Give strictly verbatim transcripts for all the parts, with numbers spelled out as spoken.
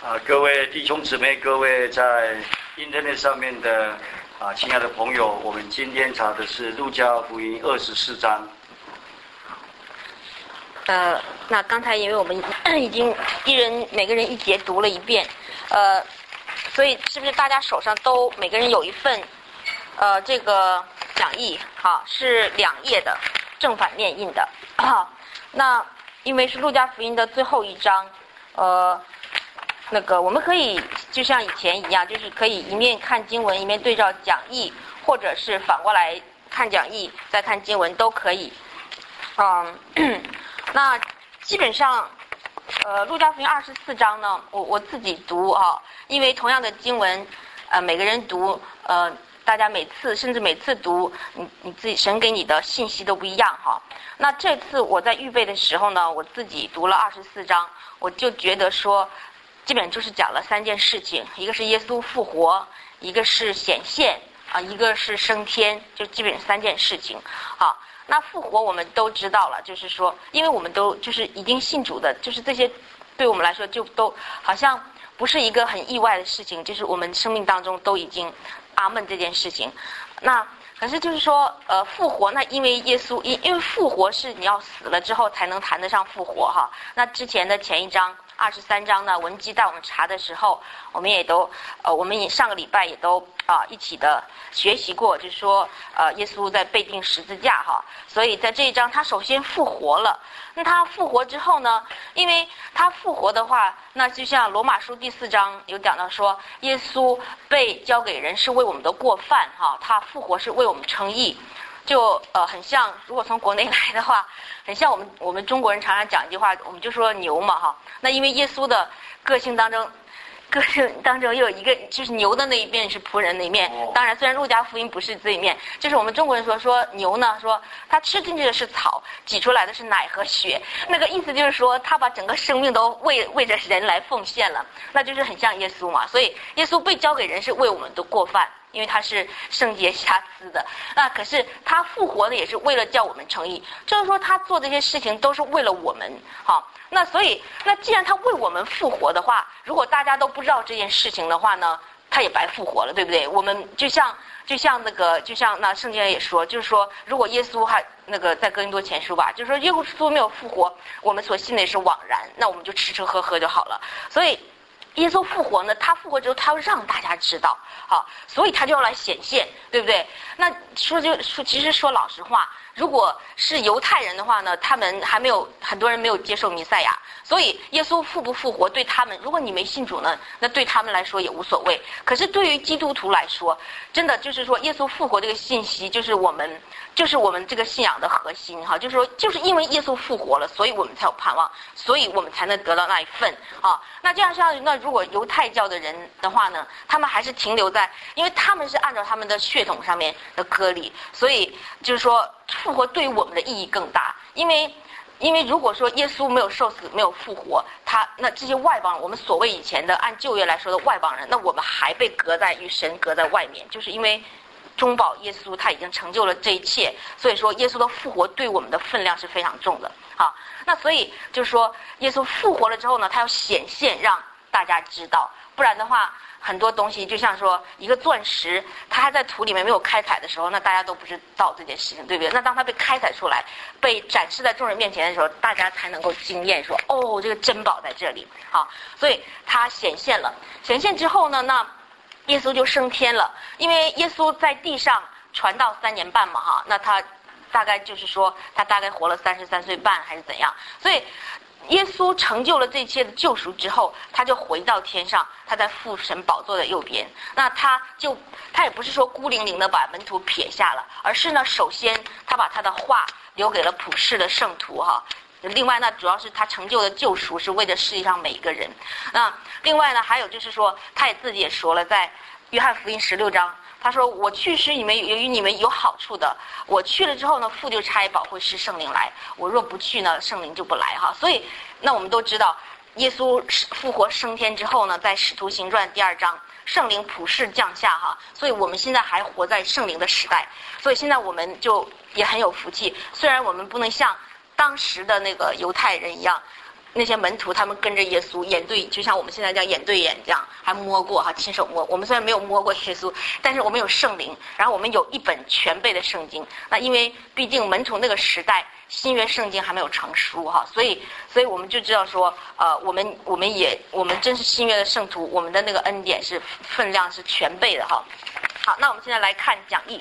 啊，各位弟兄姊妹，各位在 Internet 上面的啊，亲爱的朋友，我们今天查的是路加福音二十四章。 呃，那刚才因为我们已经一人每个人一节读了一遍，呃，所以是不是大家手上都每个人有一份呃这个讲义？哈，是两页的，正反面印的。啊、那因为是路加福音的最后一章，呃。那个我们可以就像以前一样，就是可以一面看经文一面对照讲义，或者是反过来看讲义再看经文都可以。嗯，那基本上呃路加福音二十四章呢，我我自己读啊，因为同样的经文呃每个人读呃大家每次甚至每次读你你自己神给你的信息都不一样哈。那这次我在预备的时候呢，我自己读了二十四章，我就觉得说基本就是讲了三件事情，一个是耶稣复活，一个是显现啊，一个是升天，就基本三件事情。好，那复活我们都知道了，就是说，因为我们都就是已经信主的，就是这些对我们来说就都好像不是一个很意外的事情，就是我们生命当中都已经阿们这件事情。那可是就是说，呃，复活，那因为耶稣，因因为复活是你要死了之后才能谈得上复活哈。那之前的前一章二十三章呢，文姬带我们查的时候，我们也都呃，我们也上个礼拜也都啊、呃、一起的学习过，就是说呃，耶稣在被钉十字架哈，所以在这一章他首先复活了。那他复活之后呢，因为他复活的话，那就像罗马书第四章有讲到说，耶稣被交给人是为我们的过犯哈，他复活是为我们称义。就呃很像，如果从国内来的话，很像我们我们中国人常常讲一句话，我们就说牛嘛哈。那因为耶稣的个性当中，个性当中又有一个就是牛的那一面是仆人那一面。当然，虽然路加福音不是这一面，就是我们中国人说说牛呢，说他吃进去的是草，挤出来的是奶和血，那个意思就是说他把整个生命都为为着人来奉献了，那就是很像耶稣嘛。所以耶稣被交给人是为我们的过犯。因为他是圣洁瑕疵的，那可是他复活的也是为了叫我们称义，就是说他做这些事情都是为了我们。好，那所以那既然他为我们复活的话，如果大家都不知道这件事情的话呢，他也白复活了，对不对？我们就像就像那个就像那圣经也说，就是说如果耶稣还那个在哥林多前书吧，就是说耶稣没有复活，我们所信的也是枉然，那我们就吃吃喝喝就好了。所以耶稣复活呢，他复活之后他要让大家知道，好，所以他就要来显现，对不对？那说就说，其实说老实话，如果是犹太人的话呢，他们还没有很多人没有接受弥赛亚，所以耶稣复不复活对他们，如果你没信主呢，那对他们来说也无所谓。可是对于基督徒来说，真的就是说耶稣复活这个信息，就是我们就是我们这个信仰的核心哈，就是说就是因为耶稣复活了，所以我们才有盼望，所以我们才能得到那一份啊。那这样像那如果犹太教的人的话呢，他们还是停留在，因为他们是按照他们的血统上面的割礼，所以就是说复活对于我们的意义更大。因为因为如果说耶稣没有受死没有复活，他那这些外邦人，我们所谓以前的按旧约来说的外邦人，那我们还被隔在与神隔在外面，就是因为中保耶稣他已经成就了这一切，所以说耶稣的复活对我们的分量是非常重的。好，那所以就是说耶稣复活了之后呢，他要显现让大家知道，不然的话很多东西就像说一个钻石它还在土里面没有开采的时候，那大家都不知道这件事情，对不对？那当它被开采出来被展示在众人面前的时候，大家才能够惊艳说，哦，这个珍宝在这里。好，所以它显现了，显现之后呢，那耶稣就升天了。因为耶稣在地上传道三年半嘛哈，那他大概就是说他大概活了三十三岁半还是怎样，所以耶稣成就了这一切的救赎之后，他就回到天上，他在父神宝座的右边。那他就他也不是说孤零零的把门徒撇下了，而是呢首先他把他的话留给了普世的圣徒哈。另外呢，主要是他成就的救赎是为了世界上每一个人。那另外呢，还有就是说，他也自己也说了，在约翰福音十六章，他说我去是你们由于你们有好处的，我去了之后呢，父就差保惠师圣灵来，我若不去呢，圣灵就不来哈。所以那我们都知道，耶稣复活升天之后呢，在使徒行传第二章，圣灵普世降下哈，所以我们现在还活在圣灵的时代，所以现在我们就也很有福气。虽然我们不能像当时的那个犹太人一样， 那些门徒他们跟着耶稣眼对，就像我们现在叫眼对眼这样，还摸过哈，亲手摸。我们虽然没有摸过耶稣，但是我们有圣灵，然后我们有一本全备的圣经。那因为毕竟门徒那个时代新约圣经还没有成书哈，所以所以我们就知道说，呃，我们我们也我们真是新约的圣徒，我们的那个恩典是分量是全备的哈。好，那我们现在来看讲义，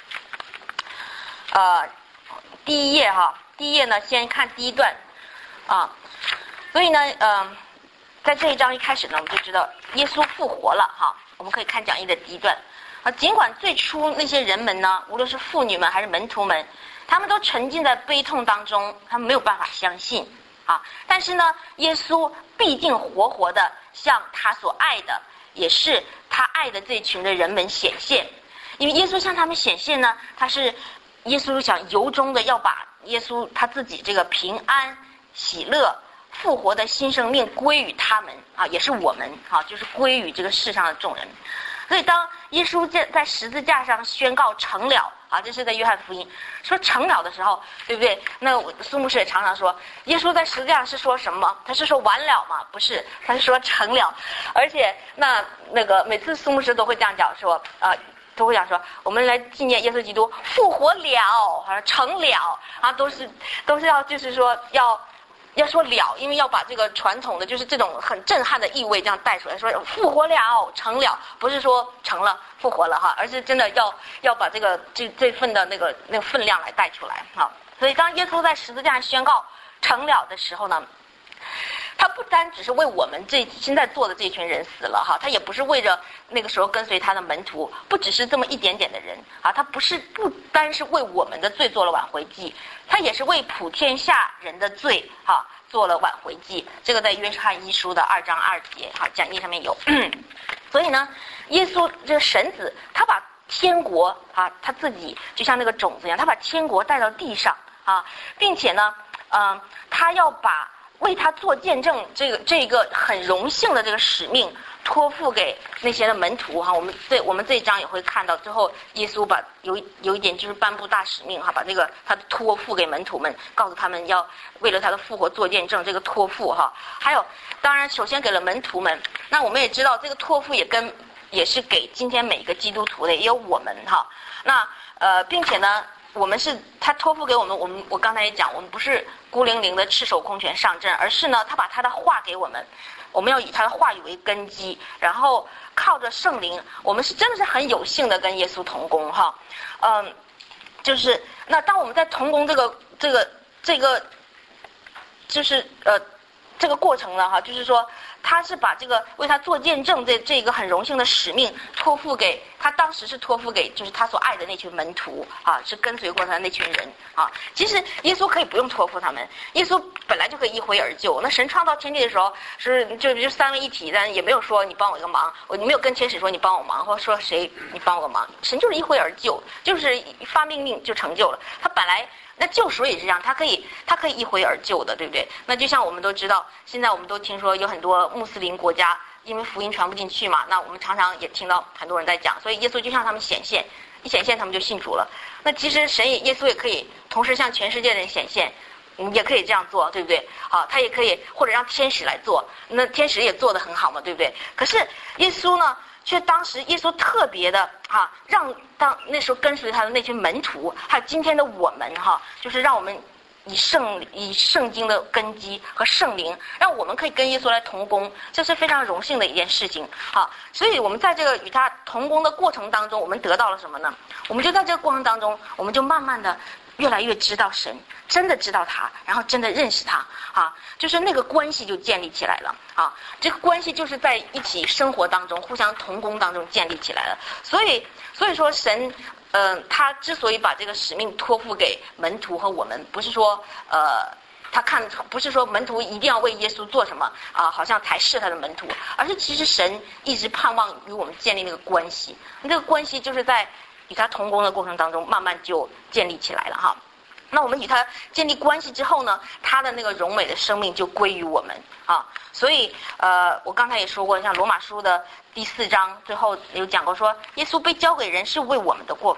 呃，第一页哈，第一页呢先看第一段啊。所以呢，嗯、呃，在这一章一开始呢，我们就知道耶稣复活了哈。我们可以看讲义的第一段啊。尽管最初那些人们呢，无论是妇女们还是门徒们，他们都沉浸在悲痛当中，他们没有办法相信啊。但是呢，耶稣必定活活的向他所爱的，也是他爱的这群的人们显现。因为耶稣向他们显现呢，他是耶稣想由衷的要把耶稣他自己这个平安、喜乐、复活的新生命归于他们啊，也是我们啊，就是归于这个世上的众人。所以当耶稣在在十字架上宣告成了啊，这是在约翰福音说成了的时候，对不对？那苏牧师也常常说，耶稣在十字架上是说什么？他是说完了吗？不是，他是说成了。而且那那个每次苏牧师都会这样讲说啊。呃都会讲说，我们来纪念耶稣基督复活了，好像成了啊，都是都是要就是说要要说了，因为要把这个传统的就是这种很震撼的意味这样带出来，说复活了，成了，不是说成了复活了哈，而是真的要要把这个这这份的那个那个分量来带出来哈。所以当耶稣在十字架上宣告成了的时候呢，他不单只是为我们这现在做的这群人死了哈，他也不是为着那个时候跟随他的门徒，不只是这么一点点的人啊，他不是不单是为我们的罪做了挽回祭，他也是为普天下人的罪哈做了挽回祭。这个在约翰一书的二章二节哈讲义上面有。所以呢，耶稣这个神子，他把天国啊，他自己就像那个种子一样，他把天国带到地上啊，并且呢，嗯、呃，他要把为他做见证这个这个很荣幸的这个使命托付给那些的门徒哈。我们这我们这一章也会看到，最后耶稣把有有一点就是颁布大使命哈，把这个他托付给门徒们，告诉他们要为了他的复活做见证，这个托付哈。还有当然首先给了门徒们，那我们也知道这个托付也跟也是给今天每一个基督徒的，也有我们哈。那呃并且呢，我们是他托付给我们，我们我刚才也讲，我们不是孤零零的赤手空拳上阵，而是呢他把他的话给我们，我们要以他的话语为根基，然后靠着圣灵，我们是真的是很有幸的跟耶稣同工哈。嗯，就是那当我们在同工这个这个这个就是呃这个过程呢哈，就是说他是把这个为他做见证这这个很荣幸的使命托付给他，当时是托付给就是他所爱的那群门徒啊，是跟随过他的那群人啊。其实耶稣可以不用托付他们，耶稣本来就可以一挥而就。那神创造天地的时候是就就三位一体，但也没有说你帮我一个忙，我没有跟天使说你帮我忙，或者说谁你帮我个忙，神就是一挥而就，就是发命令就成就了。他本来。那救赎也是这样，他可以他可以一挥而就的，对不对？那就像我们都知道，现在我们都听说有很多穆斯林国家，因为福音传不进去嘛，那我们常常也听到很多人在讲，所以耶稣就向他们显现，一显现他们就信主了。那其实神也耶稣也可以同时向全世界人显现，也可以这样做，对不对？好，他也可以或者让天使来做，那天使也做得很好嘛，对不对？可是耶稣呢？却当时耶稣特别的哈、啊，让当那时候跟随他的那群门徒，还有今天的我们哈、啊，就是让我们以圣以圣经的根基和圣灵，让我们可以跟耶稣来同工，这是非常荣幸的一件事情。好，所以我们在这个与他同工的过程当中，我们得到了什么呢？我们就在这个过程当中，我们就慢慢的越来越知道神，真的知道他，然后真的认识他啊，就是那个关系就建立起来了啊。这个关系就是在一起生活当中，互相同工当中建立起来了。所以，所以说神，嗯、呃，他之所以把这个使命托付给门徒和我们，不是说呃。他看不是说门徒一定要为耶稣做什么啊，好像才是他的门徒，而是其实神一直盼望与我们建立那个关系，那个关系就是在与他同工的过程当中慢慢就建立起来了哈。那我们与他建立关系之后呢，他的那个荣美的生命就归于我们啊。所以呃，我刚才也说过，像罗马书的第四章最后有讲过说，耶稣被交给人是为我们的过犯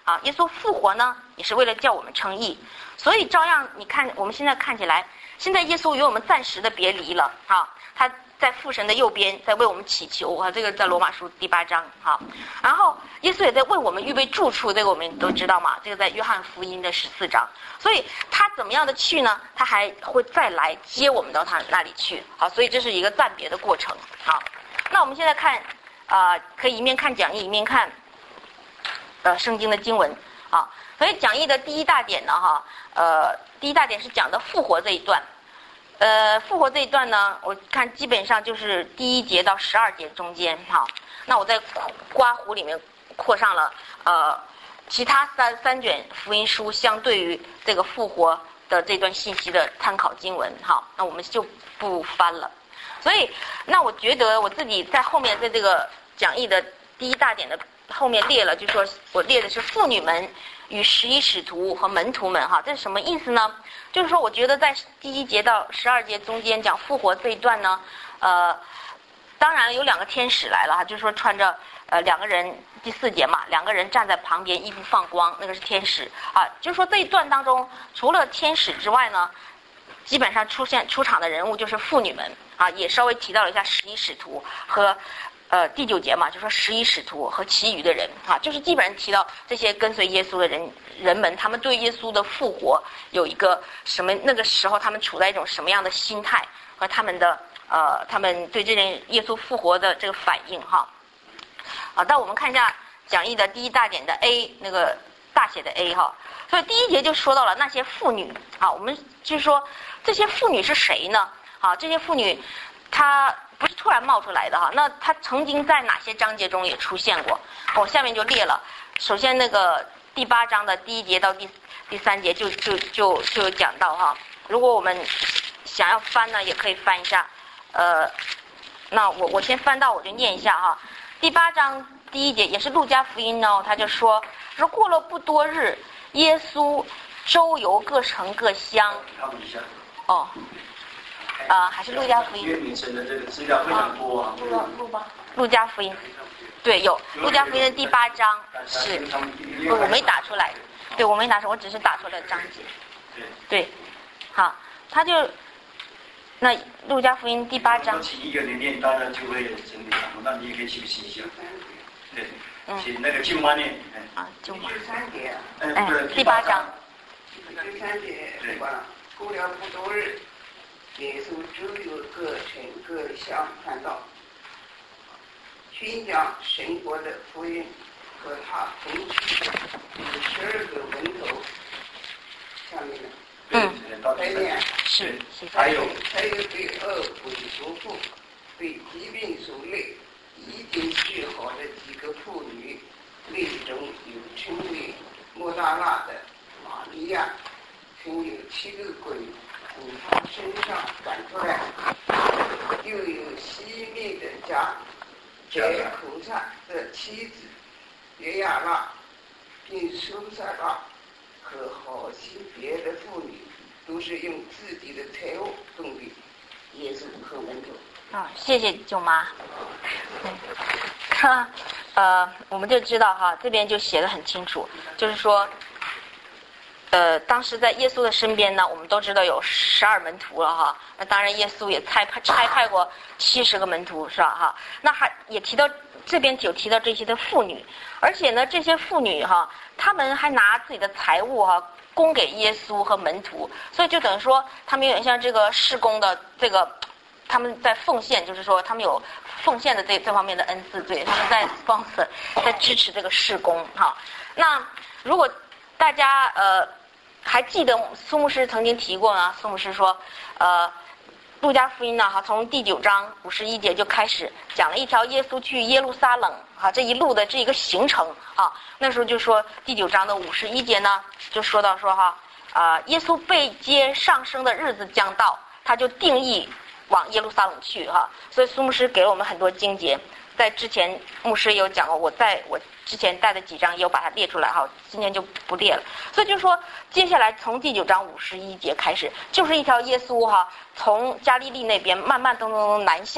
啊，耶稣复活呢也是为了叫我们称义，所以照样你看我们现在看起来，现在耶稣与我们暂时的别离了啊，他在父神的右边在为我们祈求啊，这个在罗马书第八章哈，然后耶稣也在为我们预备住处，这个我们都知道嘛，这个在约翰福音的十四章，所以他怎么样的去呢？他还会再来接我们到他那里去，好，所以这是一个暂别的过程。好，那我们现在看啊、呃，可以一面看讲义一面看呃圣经的经文啊，所以讲义的第一大点呢哈，呃第一大点是讲的复活这一段。呃，复活这一段呢，我看基本上就是第一节到十二节中间，哈。那我在刮胡里面扩上了呃其他三三卷福音书相对于这个复活的这段信息的参考经文，哈。那我们就不翻了。所以，那我觉得我自己在后面在这个讲义的第一大点的后面列了，就说我列的是妇女们与十一使徒和门徒们，哈，这是什么意思呢？就是说，我觉得在第一节到十二节中间讲复活这一段呢，呃，当然有两个天使来了哈，就是说穿着呃两个人，第四节嘛，两个人站在旁边，衣服放光，那个是天使啊。就是说这一段当中，除了天使之外呢，基本上出现出场的人物就是妇女们啊，也稍微提到了一下十一使徒和。呃，第九节嘛，就说十一使徒和其余的人啊，就是基本上提到这些跟随耶稣的人人们，他们对耶稣的复活有一个什么？那个时候他们处在一种什么样的心态和他们的呃，他们对这件耶稣复活的这个反应哈。啊，但我们看一下讲义的第一大点的 A 那个大写的 A 哈，所以第一节就说到了那些妇女啊，我们就是说这些妇女是谁呢？啊，这些妇女她。不是突然冒出来的哈，那他曾经在哪些章节中也出现过？我、哦、下面就列了。首先那个第八章的第一节到第第三节就就就就有讲到哈。如果我们想要翻呢，也可以翻一下。呃，那我我先翻到我就念一下哈。第八章第一节也是路加福音呢，他就说说过了不多日，耶稣周游各城各乡。哦。啊、呃，还是路加福音。 约名称的这个资料非常多啊。 录录吧。路加福音，对，有路加福音的第八章是，不，我没打出来，对我没打出，我只是打出了章节。对，好，他就那路加福音第八章。 请一个人念，大家就会整理好，那你也可以休息一下。对，请那个舅妈念。 啊，舅妈。 第三节。 哎，第八章。 第三节，对吧？过了不多日。耶稣周游各城各乡传道，宣讲神国的福音，和他同去有十二个门徒。下面呢？ 嗯， 后面是， 还有还有被恶鬼所附、被疾病所累、已经治好的几个妇女，内中有称为莫大拉的玛利亚，曾有七个鬼。从他身上赶出来，又有西密的家约口萨的妻子约亚拉，并苏萨拉和好些别的妇女，都是用自己的财物供给耶稣和门徒。 啊，谢谢舅妈。嗯，哈，呃，我们就知道哈，这边就写得很清楚，就是说。呃，当时在耶稣的身边呢，我们都知道有十二门徒了哈。那当然，耶稣也差派差派过七十个门徒，是吧哈？那还也提到这边有提到这些的妇女，而且呢，这些妇女哈，她们还拿自己的财物哈供给耶稣和门徒，所以就等于说，他们有点像这个事工的这个，他们在奉献，就是说他们有奉献的这这方面的恩赐，对，他们在 sponsor 在支持这个事工哈。那如果大家呃。还记得苏牧师曾经提过呢？苏牧师说，呃，路加福音呢，哈，从第九章五十一节就开始讲了一条耶稣去耶路撒冷啊这一路的这一个行程啊。那时候就说第九章的五十一节呢，就说到说哈，啊、呃，耶稣被接上升的日子将到，他就定义往耶路撒冷去哈。所以苏牧师给了我们很多经节，在之前牧师也有讲过，我在我之前带的几章也有把它列出来哈，今天就不列了。所以就是说，接下来从第九章五十一节开始，就是一条耶稣哈从加利利那边慢慢咚咚咚南下，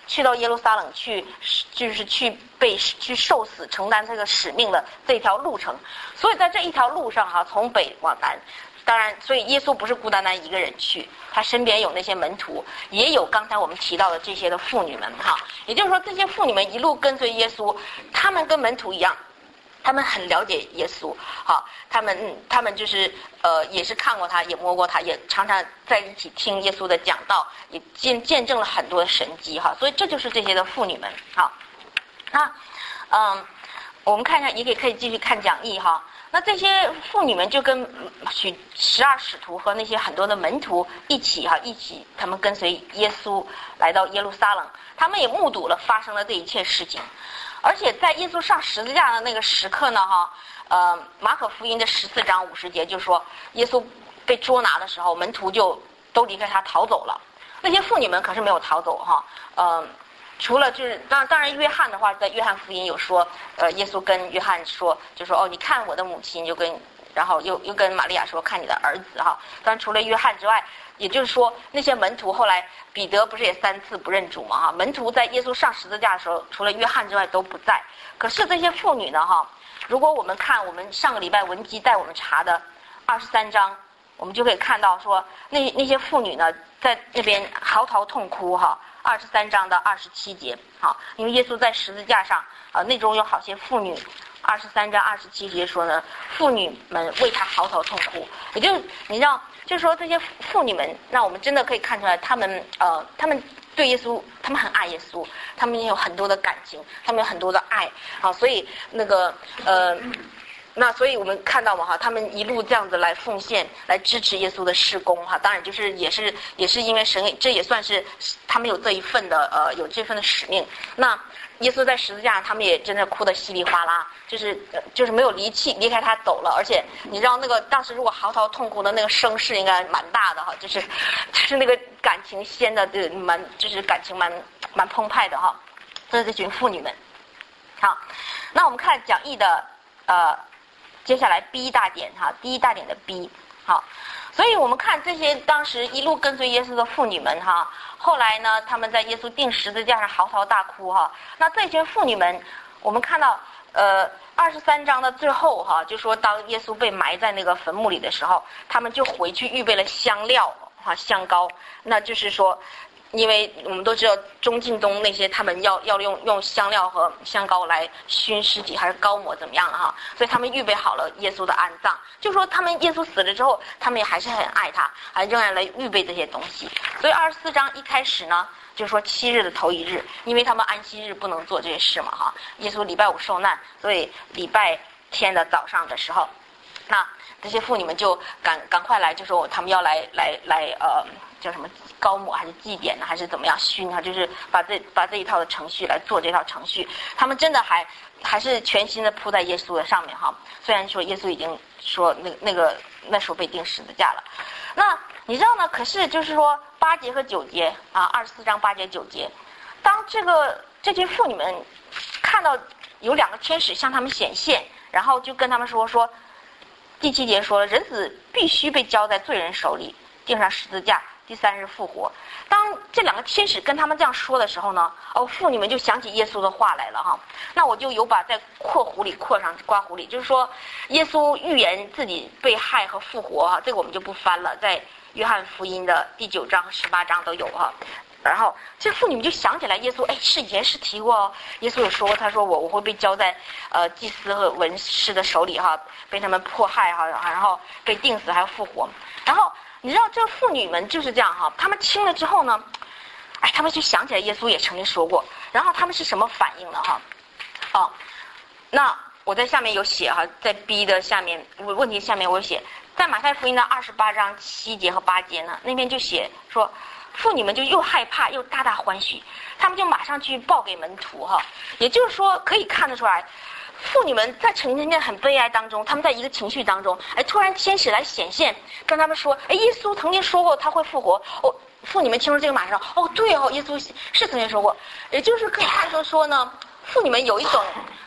去到耶路撒冷去，就是去被去受死承担这个使命的这一条路程。所以在这一条路上哈、啊，从北往南，当然，所以耶稣不是孤单单一个人去，他身边有那些门徒，也有刚才我们提到的这些的妇女们哈。也就是说，这些妇女们一路跟随耶稣，他们跟门徒一样。他们很了解耶稣，好，他们嗯，他们就是呃，也是看过他，也摸过他，也常常在一起听耶稣的讲道，也见见证了很多的神迹哈。所以这就是这些的妇女们，好，那嗯，我们看一下，也可以可以继续看讲义哈。那这些妇女们就跟许十二使徒和那些很多的门徒一起哈，一起他们跟随耶稣来到耶路撒冷，他们也目睹了发生了这一切事情。而且在耶稣上十字架的那个时刻呢，哈，呃，马可福音的十四章五十节就说，耶稣被捉拿的时候，门徒就都离开他逃走了。那些妇女们可是没有逃走哈，呃，除了就是当当然约翰的话，在约翰福音有说，呃，耶稣跟约翰说，就说哦，你看我的母亲，就跟然后又又跟玛利亚说，看你的儿子哈。当然除了约翰之外。也就是说，那些门徒后来，彼得不是也三次不认主嘛哈？门徒在耶稣上十字架的时候，除了约翰之外都不在。可是这些妇女呢哈，如果我们看我们上个礼拜文基带我们查的二十三章，我们就可以看到说，那那些妇女呢，在那边嚎啕痛哭哈。二十三章的二十七节，好，因为耶稣在十字架上啊，那中有好些妇女。二十三章二十七节说呢，妇女们为他嚎啕痛哭，也就是你知道，就是说这些妇女们，让我们真的可以看出来，他们呃，他们对耶稣，他们很爱耶稣，他们也有很多的感情，他们有很多的爱，好，所以那个呃。那所以我们看到嘛哈，他们一路这样子来奉献，来支持耶稣的事工哈。当然就是也是也是因为神，这也算是他们有这一份的呃有这份的使命。那耶稣在十字架上，他们也真的哭得稀里哗啦，就是就是没有离弃离开他走了。而且你知道那个当时如果嚎啕痛哭的那个声势应该蛮大的哈，就是就是那个感情鲜的这蛮就是感情蛮蛮澎湃的哈。这是这群妇女们。好，那我们看讲义的呃。接下来 B 大点哈，第一大点的 B 好，所以我们看这些当时一路跟随耶稣的妇女们哈，后来呢，他们在耶稣钉十字架上嚎啕大哭哈。那这群妇女们，我们看到呃二十三章的最后哈，就说当耶稣被埋在那个坟墓里的时候，他们就回去预备了香料哈香膏，那就是说。因为我们都知道中近东那些他们要要用用香料和香膏来熏尸体还是膏抹怎么样哈，所以他们预备好了耶稣的安葬。就说他们耶稣死了之后，他们也还是很爱他，还仍然来预备这些东西。所以二十四章一开始呢，就说七日的头一日，因为他们安息日不能做这些事嘛哈。耶稣礼拜五受难，所以礼拜天的早上的时候，那这些妇女们就赶赶快来，就说他们要来来来呃。叫什么膏抹还是祭奠呢，还是怎么样熏啊？就是把这把这一套的程序来做这套程序，他们真的还还是全心的扑在耶稣的上面哈。虽然说耶稣已经说那那个那时候被钉十字架了，那你知道呢？可是就是说八节和九节啊，二十四章八节九节，当这个这群妇女们看到有两个天使向他们显现，然后就跟他们说说，第七节说了，人子必须被交在罪人手里，钉上十字架。第三日复活。当这两个天使跟他们这样说的时候呢，哦，妇女们就想起耶稣的话来了哈。那我就有把在括弧里括上刮弧里，就是说耶稣预言自己被害和复活哈，这个我们就不翻了，在约翰福音的第九章和十八章都有哈。然后这妇女们就想起来耶稣，哎，是以前是提过哦，耶稣有说过，他说我我会被交在呃祭司和文士的手里哈，被他们迫害哈，然后被钉死还要复活，然后。你知道这妇女们就是这样哈，他们听了之后呢，哎，他们就想起来耶稣也曾经说过，然后他们是什么反应呢哈？哦，那我在下面有写哈，在 B 的下面问题下面我有写，在马太福音的二十八章七节和八节呢，那边就写说，妇女们就又害怕又大大欢喜，他们就马上去报给门徒哈，也就是说可以看得出来。妇女们在曾经很悲哀当中，他们在一个情绪当中，哎，突然天使来显现，跟他们说，哎，耶稣曾经说过他会复活。哦，妇女们听说这个马上，哦，对哦，耶稣是曾经说过，也就是可以看出说呢，妇女们有一种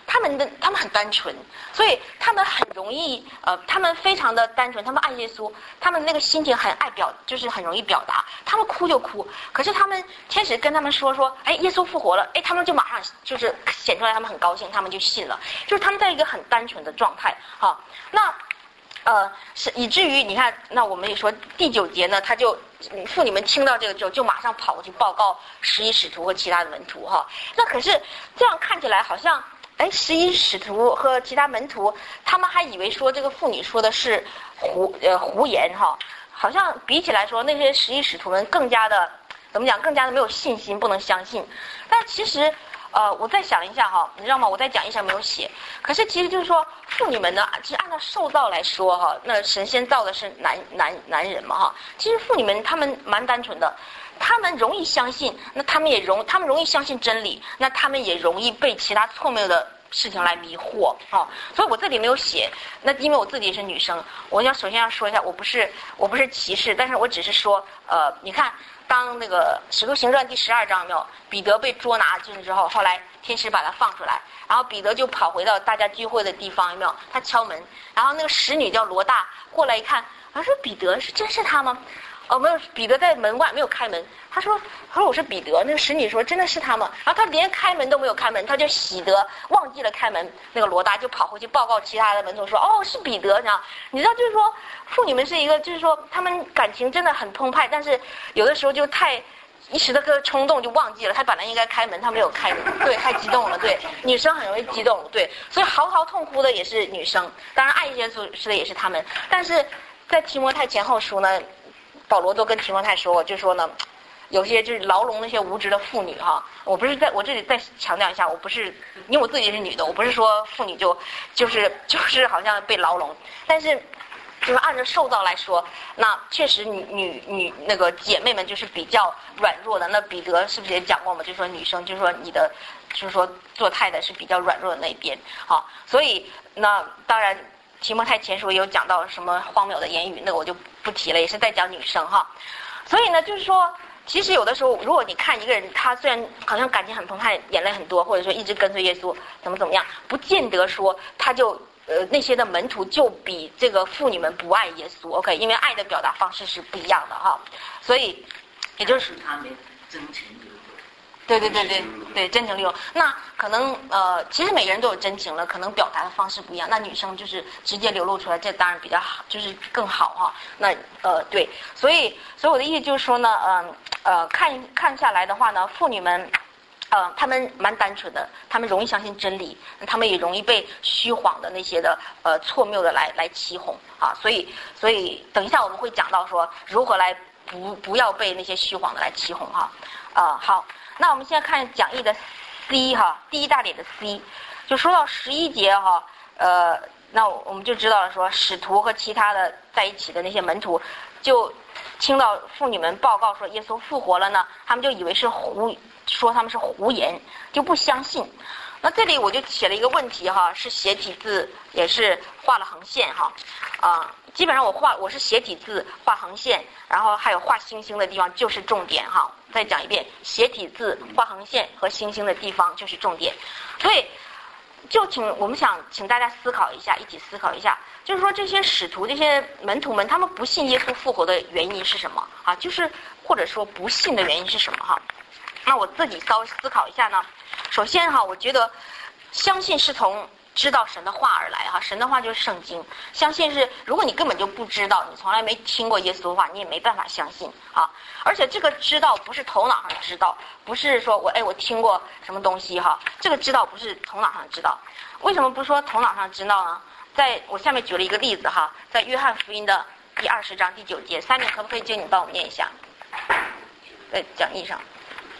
他们的他们很单纯，所以他们很容易呃，他们非常的单纯，他们爱耶稣，他们那个心情很爱表，就是很容易表达，他们哭就哭。可是他们天使跟他们说说，哎，耶稣复活了，哎，他们就马上就是显出来，他们很高兴，他们就信了，就是他们在一个很单纯的状态。好，那呃是以至于你看，那我们也说第九节呢，他就妇女们听到这个之后，就马上跑过去报告十一使徒和其他的门徒哈。那可是这样看起来好像，哎，十一使徒和其他门徒，他们还以为说这个妇女说的是胡呃胡言哈，好像比起来说，那些十一使徒们更加的怎么讲，更加的没有信心，不能相信。但其实。呃，我再想一下哈，你知道吗？我在讲义上没有写，可是其实就是说，妇女们呢，其实按照受造来说哈，那神仙造的是男男男人嘛哈，其实妇女们她们蛮单纯的，她们容易相信，那她们也容，她们容易相信真理，那她们也容易被其他错谬的事情来迷惑啊，所以我这里没有写。那因为我自己是女生，我要首先要说一下，我不是我不是歧视，但是我只是说，呃，你看。当那个《使徒行传》第十二章没有，彼得被捉拿进去之后，后来天使把他放出来，然后彼得就跑回到大家聚会的地方，有没有？他敲门，然后那个使女叫罗大过来一看，他说：“彼得是真是他吗？”哦，没有，彼得在门外没有开门。他说：“他说我是彼得。”那个使女说：“真的是他吗？”然后他连开门都没有开门，他就喜得忘记了开门。那个罗大就跑回去报告其他的门徒说：“哦，是彼得。”然后你知道，就是说妇女们是一个，就是说她们感情真的很澎湃，但是有的时候就太一时的个冲动就忘记了，她本来应该开门，她没有开门，对，太激动了，对，女生很容易激动，对，所以嚎啕痛哭的也是女生，当然爱耶稣是的也是她们，但是在提摩太前后书呢。保罗都跟提摩太说过，就说呢，有些就是牢笼那些无知的妇女哈，我不是在我这里再强调一下，我不是因为我自己是女的，我不是说妇女就就是就是好像被牢笼，但是就是按照受造来说，那确实女女女那个姐妹们就是比较软弱的。那彼得是不是也讲过嘛？就是说女生，就是说你的，就是说做太太是比较软弱的那一边，好，所以那当然。提摩太前书也有讲到什么荒谬的言语，那个我就不提了，也是在讲女生哈。所以呢，就是说，其实有的时候，如果你看一个人，他虽然好像感情很澎湃，眼泪很多，或者说一直跟随耶稣，怎么怎么样，不见得说他就呃那些的门徒就比这个妇女们不爱耶稣。OK， 因为爱的表达方式是不一样的哈。所以，也就是他们真情流露。 对对对对对，真情流露。那可能呃，其实每个人都有真情了，可能表达的方式不一样。那女生就是直接流露出来，这当然比较好，就是更好哈。那呃对，所以所以我的意思就是说呢，嗯 呃, 呃看看下来的话呢，妇女们。呃，他们蛮单纯的，他们容易相信真理，他们也容易被虚谎的那些的呃错谬的来来欺哄啊，所以所以等一下我们会讲到说如何来不不要被那些虚谎的来欺哄哈啊、呃、好，那我们现在看讲义的 C 哈，第一大点的 C， 就说到十一节哈，呃，那我们就知道了说使徒和其他的在一起的那些门徒就听到妇女们报告说耶稣复活了呢，他们就以为是胡。说他们是胡言，就不相信。那这里我就写了一个问题哈，是斜体字，也是画了横线哈。啊、呃，基本上我画我是斜体字画横线，然后还有画星星的地方就是重点哈。再讲一遍，斜体字画横线和星星的地方就是重点。所以就请我们想请大家思考一下，一起思考一下，就是说这些使徒、这些门徒们，他们不信耶稣复活的原因是什么啊？就是或者说不信的原因是什么哈？那我自己稍微思考一下呢。首先哈，我觉得相信是从知道神的话而来哈，神的话就是圣经。相信是，如果你根本就不知道，你从来没听过耶稣的话，你也没办法相信啊。而且这个知道不是头脑上知道，不是说我哎我听过什么东西哈，这个知道不是头脑上知道。为什么不说头脑上知道呢？在我下面举了一个例子哈，在约翰福音的第二十章第九节，三面可不可以请你帮我念一下？在讲义上。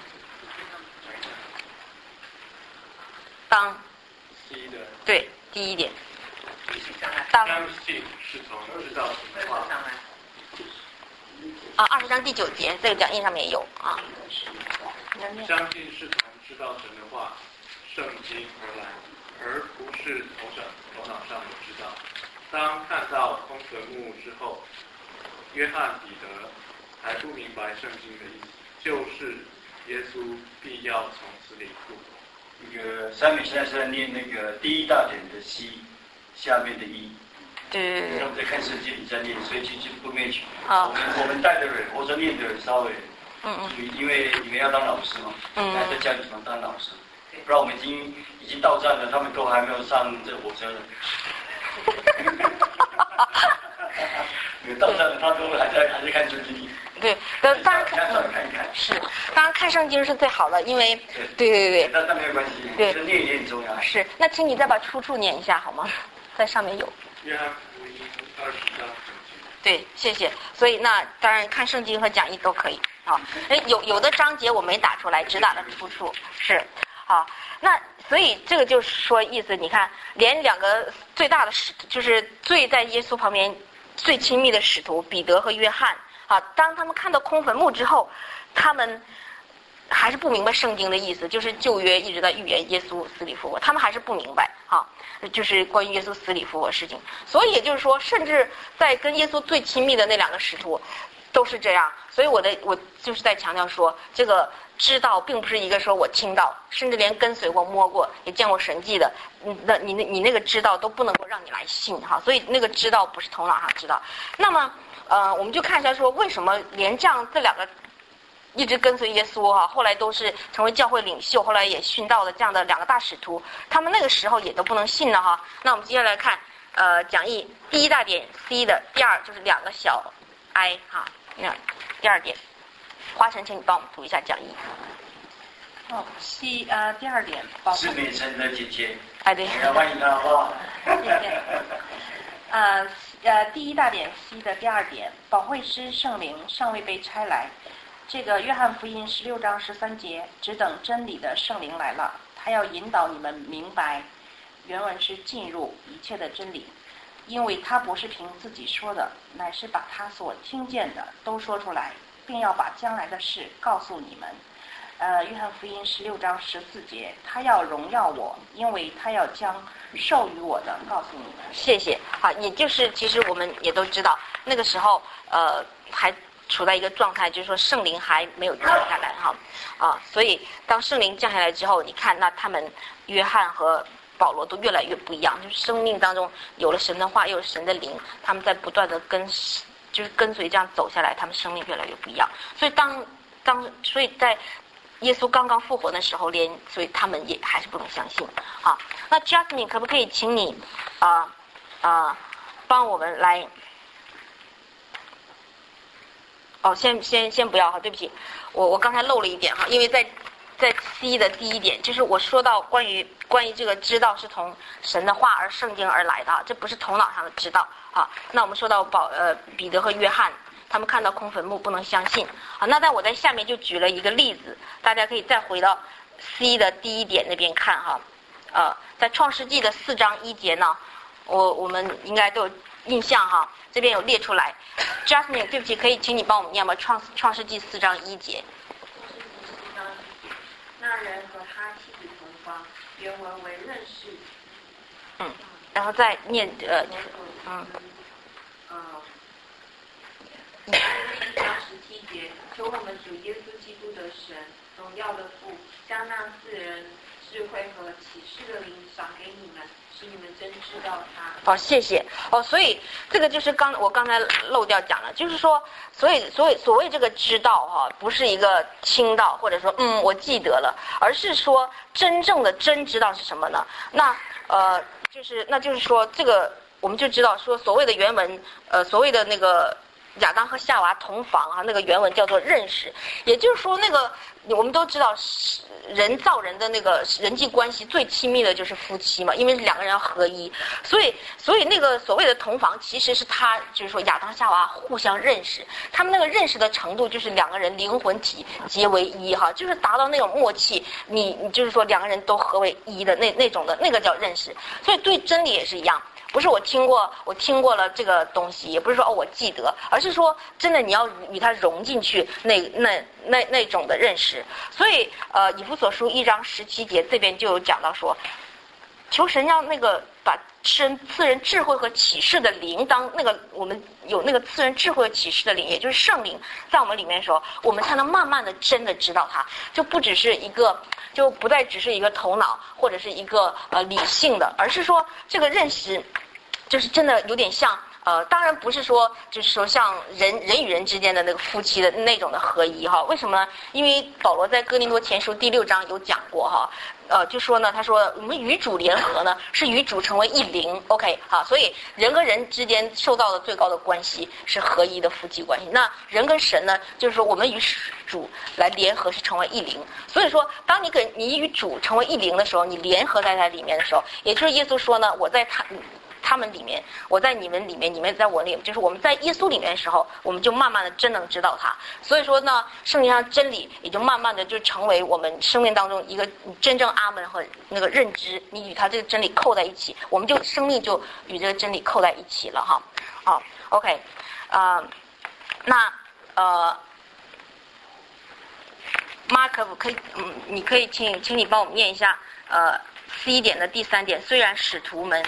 当对第一点，当相信是从知道神的话。 啊，二十章第九节，这个讲义上面也有啊。 相信是从知道神的话，圣经而来，而不是头上头脑上的知道。当看到空坟墓之后，约翰彼得还不明白圣经的意思，就是耶稣必要从死里复活。嗯那个三美现在是在念那个第一大点的 C 下面的 E。 对对对。 我们在看圣经，你在念，所以其实不勉强。 啊。 我们我们带的人或者念的人稍微， 嗯嗯。 因为你们要当老师嘛， 嗯。 在家里面当老师，不然我们已经已经到站了，他们都还没有上这火车呢。有到站了，他都还在还在看圣经。 对，当当然看看一看。 是，当然看圣经是最好的，因为对对对。 那那没有关系， 对， 念也很重要。 是，那请你再把出处念一下好吗？在上面有。 约翰福音二十章。 对，谢谢。所以那当然看圣经和讲义都可以啊。有有的章节我没打出来，只打了出处。是，好，那所以这个就是说意思，你看，连两个最大的使，就是最在耶稣旁边最亲密的使徒彼得和约翰啊，当他们看到空坟墓之后，他们还是不明白圣经的意思，就是旧约一直在预言耶稣死里复活，他们还是不明白啊，就是关于耶稣死里复活的事情。所以也就是说，甚至在跟耶稣最亲密的那两个使徒都是这样。所以我的我就是在强调说，这个知道并不是一个说我听到，甚至连跟随过、摸过、也见过神迹的，那你那你那个知道都不能够让你来信哈。所以那个知道不是头脑上知道。那么呃，我们就看一下说，为什么连这样这两个一直跟随耶稣哈，后来都是成为教会领袖，后来也殉道的这样的两个大使徒，他们那个时候也都不能信了哈。那我们接下来看呃讲义第一大点 C 的第二就是两个小 I 哈，那第二点，花晨，请你帮我们读一下讲义。 哦 ，C 呃第二点， 是美晨的姐姐。 哎对。 欢迎她好不好？ 谢谢。呃呃，第一大点 C 的第二点，保惠师圣灵尚未被差来。这个约翰福音十六章十三节，只等真理的圣灵来了，他要引导你们明白，原文是进入一切的真理，因为他不是凭自己说的，乃是把他所听见的都说出来，并要把将来的事告诉你们。呃，约翰福音十六章十四节，他要荣耀我，因为他要将授予我的告诉你们。 谢谢。好，也就是其实我们也都知道，那个时候呃还处在一个状态，就是说圣灵还没有降下来哈啊，所以当圣灵降下来之后，你看那他们约翰和保罗都越来越不一样，就是生命当中有了神的话，又有神的灵，他们在不断的跟就是跟随这样走下来，他们生命越来越不一样。所以当当所以在耶稣刚刚复活的时候，连所以他们也还是不能相信啊。那 Jasmine 可不可以请你啊啊帮我们来？哦，先先先不要哈，对不起，我我刚才漏了一点哈，因为在在 C 的第一点，就是我说到关于关于这个知道是从神的话而圣经而来的，这不是头脑上的知道啊。那我们说到保呃彼得和约翰，他们看到空坟墓不能相信啊。那在我在下面就举了一个例子，大家可以再回到 C 的第一点那边看哈。呃，在创世纪的四章一节呢，我我们应该都有印象哈，这边有列出来。Jasmine， 对不起，可以请你帮我们念吗？创创世纪四章一节。 那人和他妻子同房，原文为认识。 嗯，然后再念呃，嗯。 呃，一章十七节，求我们主耶稣基督的神，荣耀的父，将那四人智慧和启示的灵赏给你们，使你们真知道他。 好，谢谢。哦，所以这个就是刚我刚才漏掉讲了，就是说，所以所以所谓这个知道哈，不是一个听到或者说嗯我记得了，而是说真正的真知道是什么呢？那呃就是那就是说这个我们就知道说所谓的原文呃所谓的那个亚当和夏娃同房啊，那个原文叫做认识，也就是说那个我们都知道人造人的那个人际关系最亲密的就是夫妻嘛，因为两个人要合一，所以所以那个所谓的同房其实是他就是说亚当夏娃互相认识，他们那个认识的程度就是两个人灵魂体结为一哈，就是达到那种默契，你你就是说两个人都合为一的那那种的那个叫认识，所以对真理也是一样。不是我听过，我听过了这个东西，也不是说哦我记得，而是说真的你要与它融进去那那那那种的认识。所以呃，以弗所书一章十七节这边就有讲到说， 求神让那个把赐人赐人智慧和启示的灵，当那个我们有那个赐人智慧和启示的灵，也就是圣灵在我们里面的时候，我们才能慢慢的真的知道它，就不只是一个，就不再只是一个头脑或者是一个呃理性的，而是说这个认识，就是真的有点像。呃，当然不是说，就是说像人人与人之间的那个夫妻的那种的合一哈。为什么呢？因为保罗在哥林多前书第六章有讲过哈，呃，就说呢，他说我们与主联合呢，是与主成为一灵 ，OK 哈。所以人跟人之间受到的最高的关系是合一的夫妻关系。那人跟神呢，就是说我们与主来联合是成为一灵。所以说，当你跟你与主成为一灵的时候，你联合在他里面的时候，也就是耶稣说呢，我在他。他们里面，我在你们里面，你们在我里面，就是我们在耶稣里面的时候，我们就慢慢的真能知道他。所以说呢，圣经上真理也就慢慢的就成为我们生命当中一个真正阿门和那个认知，你与他这个真理扣在一起，我们就生命就与这个真理扣在一起了哈。好 ，OK， 呃，那呃。Mark 可以，嗯，你可以请，请你帮我们念一下，呃 ，C 点的第三点，虽然使徒们。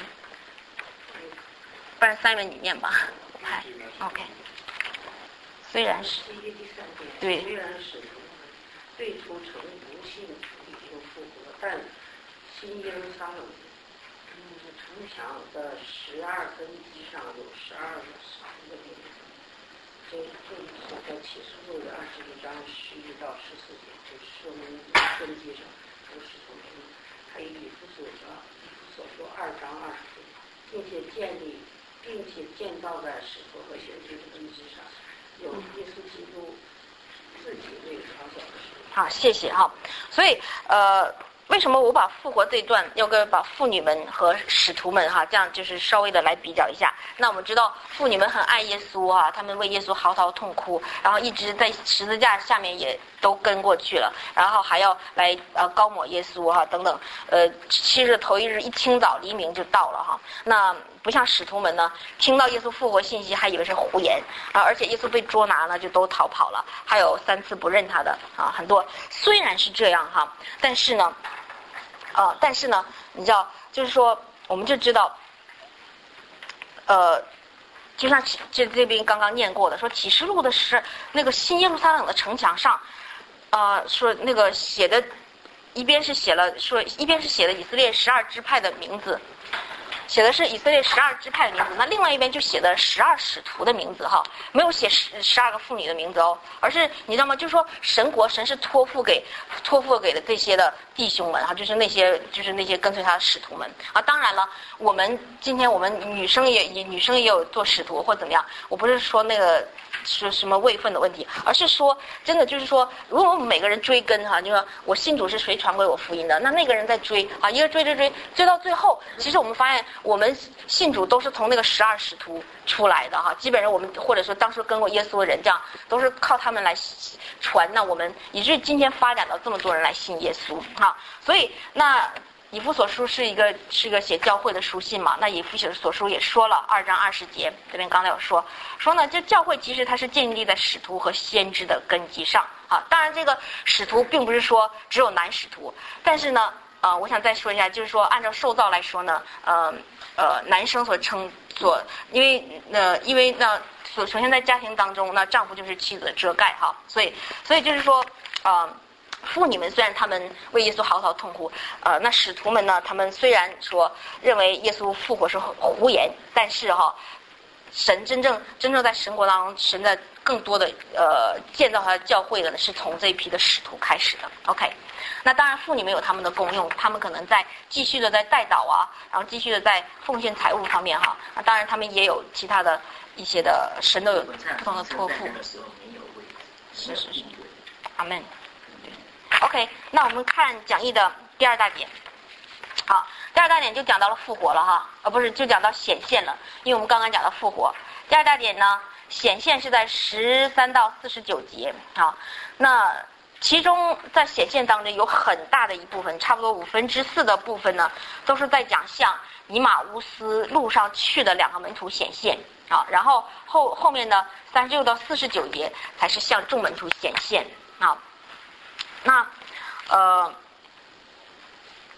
不然 Simon 你念吧。哎 ，OK。虽然是。对。 虽然使徒们最初曾不信已经复活，但新耶路撒冷嗯城墙的十二根基上有十二个使徒的名字。这这是在启示录的二十一章十一到十四节，就说明根基上有使徒名字。还有以弗所的以弗所说二章二十节，并且建立。并且建造在使徒和先知的根基上，有耶稣基督自己为创造的事。 好，谢谢哈。所以呃，为什么我把复活这一段要跟把妇女们和使徒们哈，这样就是稍微的来比较一下。那我们知道妇女们很爱耶稣哈，他们为耶稣嚎啕痛哭，然后一直在十字架下面也都跟过去了，然后还要来呃高抹耶稣哈等等。呃，其实头一日一清早黎明就到了哈。那不像使徒们呢，听到耶稣复活信息还以为是胡言啊，而且耶稣被捉拿呢就都逃跑了，还有三次不认他的啊，很多。虽然是这样哈，但是呢，呃，但是呢，你知道，就是说，我们就知道，呃，就像这这边刚刚念过的，说启示录的是那个新耶路撒冷的城墙上，呃，说那个写的，一边是写了说，一边是写了以色列十二支派的名字。写的是以色列十二支派的名字，那另外一边就写的十二使徒的名字哈，没有写十十二个妇女的名字哦，而是你知道吗？就是说神国神是托付给托付给的这些的弟兄们哈，就是那些就是那些跟随他的使徒们啊。当然了，我们今天我们女生也女生也有做使徒或怎么样，我不是说那个说什么位分的问题，而是说真的就是说，如果我们每个人追根哈，就说我信主是谁传给我福音的，那那个人在追啊，一个追追追追到最后，其实我们发现。我们信主都是从那个十二使徒出来的哈，基本上我们或者说当时跟过耶稣的人，这样都是靠他们来传。那我们以至于今天发展到这么多人来信耶稣哈，所以那以弗所书是一个是一个写教会的书信嘛，那以弗所书也说了二章二十节，这边刚才有说说呢，这教会其实它是建立在使徒和先知的根基上啊。当然这个使徒并不是说只有男使徒，但是呢。呃，我想再说一下，就是说，按照受造来说呢，呃呃，男生所称所，因为呃，因为呢，所首先在家庭当中，那丈夫就是妻子的遮盖哈，所以所以就是说，呃，妇女们虽然他们为耶稣嚎啕痛哭，呃，那使徒们呢，他们虽然说认为耶稣复活是胡言，但是哈，神真正真正在神国当中，神在更多的呃建造他的教会的呢，是从这一批的使徒开始的 ，OK。那当然，妇女们有他们的功用，他们可能在继续的在带导啊，然后继续的在奉献财物方面哈。那当然，他们也有其他的一些的神都有不同的托付。是是是，阿门。对 ，OK， 那我们看讲义的第二大点。好，第二大点就讲到了复活了哈，呃，不是就讲到显现了，因为我们刚刚讲到复活。第二大点呢，显现是在十三到四十九节啊，那。其中在显现当中有很大的一部分，差不多五分之四的部分呢，都是在讲向以马乌斯路上去的两个门徒显现啊，然后后后面呢三十六到四十九节才是向众门徒显现啊。那呃，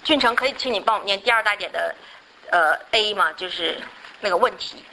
俊成，可以请你帮我念第二大点的呃 A 嘛，就是那个问题。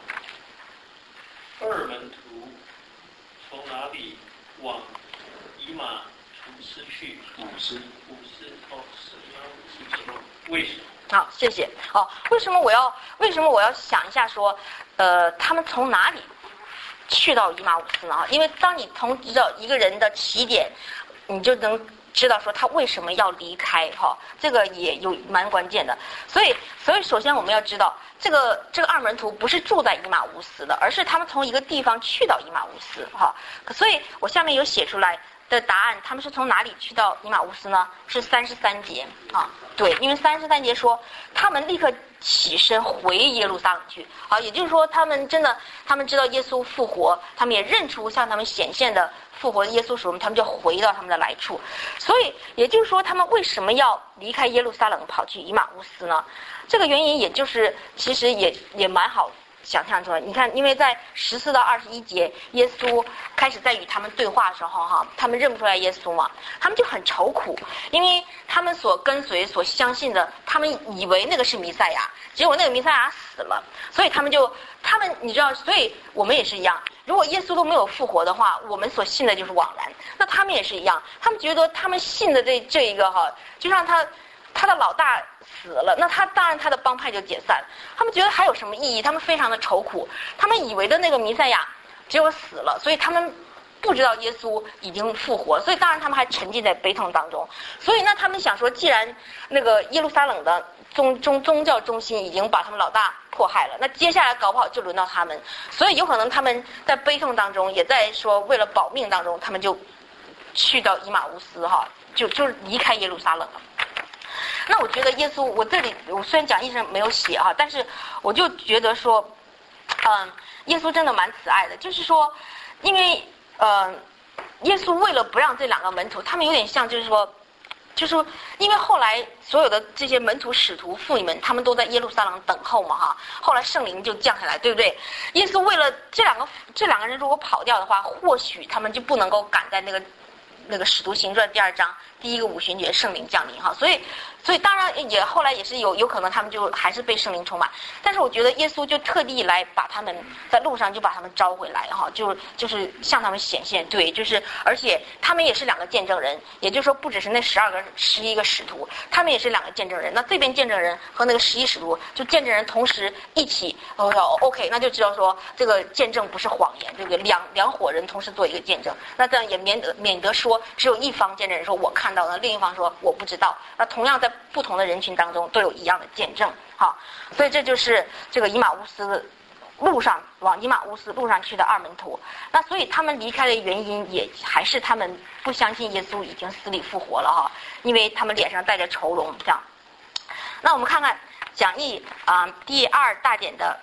二门徒从哪里往以马忒斯去？ 五十， 五十哦，是吗？为什么？ 好，谢谢。哦，为什么我要为什么我要想一下说，呃，他们从哪里去到以马忤斯呢？因为当你从知道一个人的起点，你就能知道说他为什么要离开哈，这个也有蛮关键的。所以，所以首先我们要知道，这个这个二门徒不是住在以马忤斯的，而是他们从一个地方去到以马忤斯哈。所以我下面有写出来的答案，他们是从哪里去到以马忤斯呢？是三十三节啊，对，因为三十三节说他们立刻起身回耶路撒冷去啊，也就是说他们真的，他们知道耶稣复活，他们也认出向他们显现的复活的耶稣时，他们就回到他们的来处。所以也就是说，他们为什么要离开耶路撒冷跑去以马忤斯呢？这个原因也就是其实也也蛮好想象出来。你看，因为在十四到二十一节，耶稣开始在与他们对话的时候，哈，他们认不出来耶稣嘛，他们就很愁苦，因为他们所跟随、所相信的，他们以为那个是弥赛亚，结果那个弥赛亚死了，所以他们就，他们你知道，所以我们也是一样，如果耶稣都没有复活的话，我们所信的就是枉然。那他们也是一样，他们觉得他们信的这这一个哈，就让他。他的老大死了，那他当然他的帮派就解散。他们觉得还有什么意义？他们非常的愁苦。他们以为的那个弥赛亚只有死了，所以他们不知道耶稣已经复活，所以当然他们还沉浸在悲痛当中。所以那他们想说，既然那个耶路撒冷的宗宗宗教中心已经把他们老大迫害了，那接下来搞不好就轮到他们。所以有可能他们在悲痛当中，也在说为了保命当中，他们就去到以马忤斯哈，就就是离开耶路撒冷了。那我觉得耶稣，我这里我虽然讲义上没有写啊，但是我就觉得说，嗯，耶稣真的蛮慈爱的，就是说，因为呃，耶稣为了不让这两个门徒，他们有点像就是说，就是说，因为后来所有的这些门徒、使徒、妇女们，他们都在耶路撒冷等候嘛哈，后来圣灵就降下来，对不对？耶稣为了这两个这两个人如果跑掉的话，或许他们就不能够赶在那个那个使徒行传第二章第一个五旬节圣灵降临哈，所以所以当然也后来也是有有可能他们就还是被圣灵充满，但是我觉得耶稣就特地来把他们在路上就把他们招回来哈，就就是向他们显现，对，就是而且他们也是两个见证人，也就是说不只是那十二个十一个使徒，他们也是两个见证人，那这边见证人和那个十一使徒就见证人同时一起，哦 OK， 那就知道说这个见证不是谎言，对不对？两两伙人同时做一个见证，那这样也免得免得说只有一方见证人说我看到了，另一方说我不知道，那同样在不同的人群当中都有一样的见证，好，所以这就是这个以马忤斯路上往以马忤斯路上去的二门徒。那所以他们离开的原因也还是他们不相信耶稣已经死里复活了哈，因为他们脸上带着愁容这样。那我们看看讲义啊、呃、第二大点的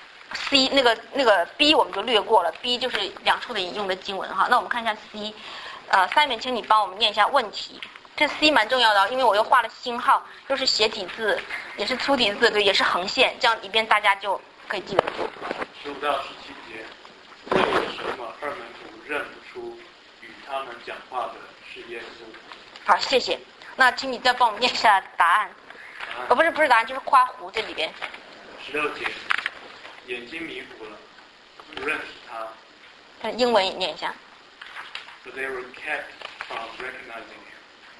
C 那个那个 B 我们就略过了， B 就是两处的引用的经文哈。那我们看一下 C， 呃 Simon 请你帮我们念一下问题。这 C 蛮重要的，因为我又画了星号，又是斜体字，也是粗体字，对，也是横线，这样以便大家就可以记得住。 十五到十七节，为什么二门徒认不出与他们讲话的是耶稣？ 好，谢谢。那请你再帮我们念一下答案。哦，不是不是答案，就是夸胡这里边。 十六节，眼睛迷糊了，不认识他。 看英文也念一下。 But they were kept from recognizing him.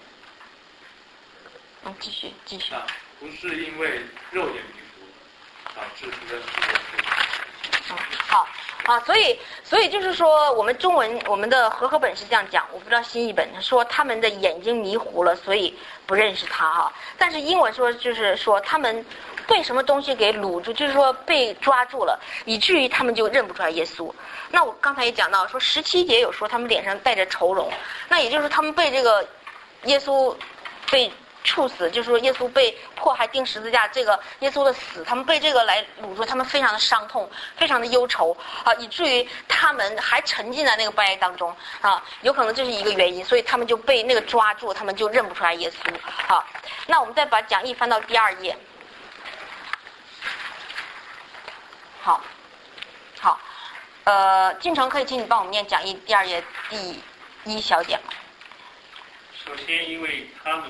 嗯，继续继续。 啊，不是因为肉眼迷糊导致不认识耶稣。 嗯，好啊，所以所以就是说，我们中文我们的和合本是这样讲，我不知道新译本说他们的眼睛迷糊了，所以不认识他哈。但是英文说就是说他们被什么东西给掳住，就是说被抓住了，以至于他们就认不出来耶稣。那我刚才也讲到说十七节有说他们脸上带着愁容，那也就是他们被这个耶稣被处死，就是说耶稣被迫害钉十字架，这个耶稣的死，他们被这个来掳住，他们非常的伤痛，非常的忧愁啊，以至于他们还沉浸在那个悲哀当中啊，有可能这是一个原因，所以他们就被那个抓住，他们就认不出来耶稣。好，那我们再把讲义翻到第二页。好，好，呃，进城可以请你帮我们念讲义第二页第一小点吗？ 首先，因为他们